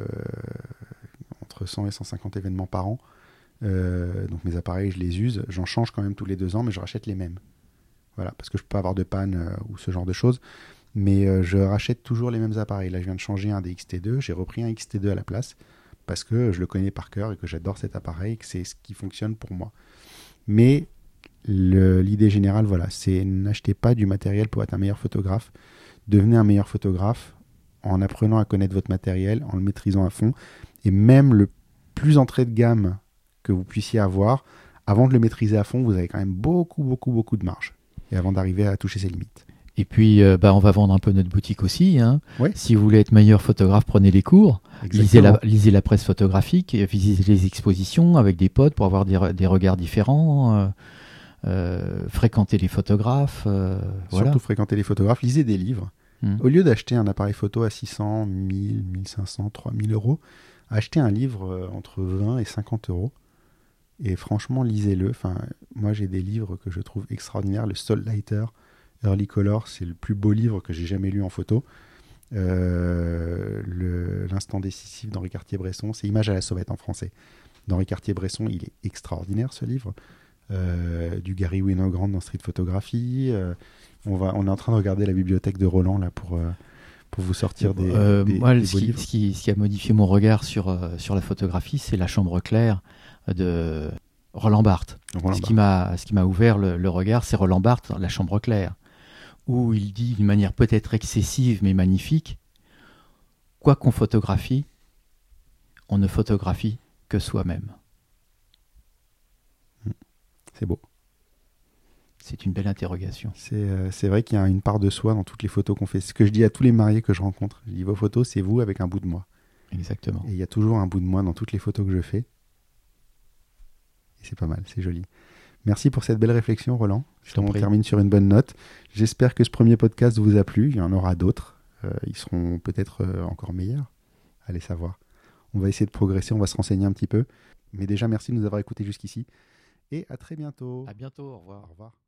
Speaker 1: entre cent et cent cinquante événements par an. Euh, donc mes appareils, je les use. J'en change quand même tous les deux ans, mais je rachète les mêmes. Voilà, parce que je peux pas avoir de panne euh, ou ce genre de choses. Mais euh, je rachète toujours les mêmes appareils. Là, je viens de changer un des X T deux. J'ai repris un X T deux à la place parce que je le connais par cœur et que j'adore cet appareil et que c'est ce qui fonctionne pour moi. Mais le, l'idée générale, voilà, c'est n'achetez pas du matériel pour être un meilleur photographe. Devenez un meilleur photographe en apprenant à connaître votre matériel, en le maîtrisant à fond. Et même le plus entrée de gamme que vous puissiez avoir, avant de le maîtriser à fond, vous avez quand même beaucoup, beaucoup, beaucoup de marge. Et avant d'arriver à toucher ses limites.
Speaker 2: Et puis, euh, bah, on va vendre un peu notre boutique aussi. Hein.
Speaker 1: Ouais.
Speaker 2: Si vous voulez être meilleur photographe, prenez les cours. Lisez la, lisez la presse photographique, visitez les expositions avec des potes pour avoir des, re- des regards différents. Euh, euh, fréquentez les photographes. Euh,
Speaker 1: Surtout
Speaker 2: voilà.
Speaker 1: fréquentez les photographes, lisez des livres.
Speaker 2: Mmh.
Speaker 1: Au lieu d'acheter un appareil photo à six cents, mille, mille cinq cents, trois mille euros, achetez un livre euh, entre vingt et cinquante euros. Et franchement, lisez-le. Enfin, moi, j'ai des livres que je trouve extraordinaires. Le Soul Lighter, Early Color, c'est le plus beau livre que j'ai jamais lu en photo. Euh, le, L'Instant décisif d'Henri Cartier-Bresson, c'est Images à la sauvette en français. D'Henri Cartier-Bresson, il est extraordinaire, ce livre. Euh, du Gary Winogrand dans Street Photography. Euh, on, va, on est en train de regarder la bibliothèque de Roland là, pour, euh, pour vous sortir des,
Speaker 2: euh,
Speaker 1: des,
Speaker 2: moi,
Speaker 1: des
Speaker 2: ce,
Speaker 1: beaux
Speaker 2: qui,
Speaker 1: livres.
Speaker 2: ce, qui, ce qui a modifié mon regard sur, euh, sur la photographie, c'est La Chambre claire de Roland Barthes.
Speaker 1: Roland
Speaker 2: ce,
Speaker 1: Barthes.
Speaker 2: Qui m'a, ce qui m'a ouvert le, le regard, c'est Roland Barthes, La Chambre claire, où il dit d'une manière peut-être excessive mais magnifique, quoi qu'on photographie, on ne photographie que soi-même.
Speaker 1: C'est beau.
Speaker 2: C'est une belle interrogation.
Speaker 1: C'est, euh, c'est vrai qu'il y a une part de soi dans toutes les photos qu'on fait. C'est ce que je dis à tous les mariés que je rencontre. Je dis, vos photos, c'est vous avec un bout de moi.
Speaker 2: Exactement.
Speaker 1: Et il y a toujours un bout de moi dans toutes les photos que je fais. Et c'est pas mal, c'est joli. Merci pour cette belle réflexion, Roland.
Speaker 2: Je
Speaker 1: On termine sur une bonne note. J'espère que ce premier podcast vous a plu. Il y en aura d'autres. Euh, ils seront peut-être euh, encore meilleurs. Allez savoir. On va essayer de progresser, on va se renseigner un petit peu. Mais déjà, merci de nous avoir écoutés jusqu'ici. Et à très bientôt.
Speaker 2: À bientôt, au revoir.
Speaker 1: Au revoir.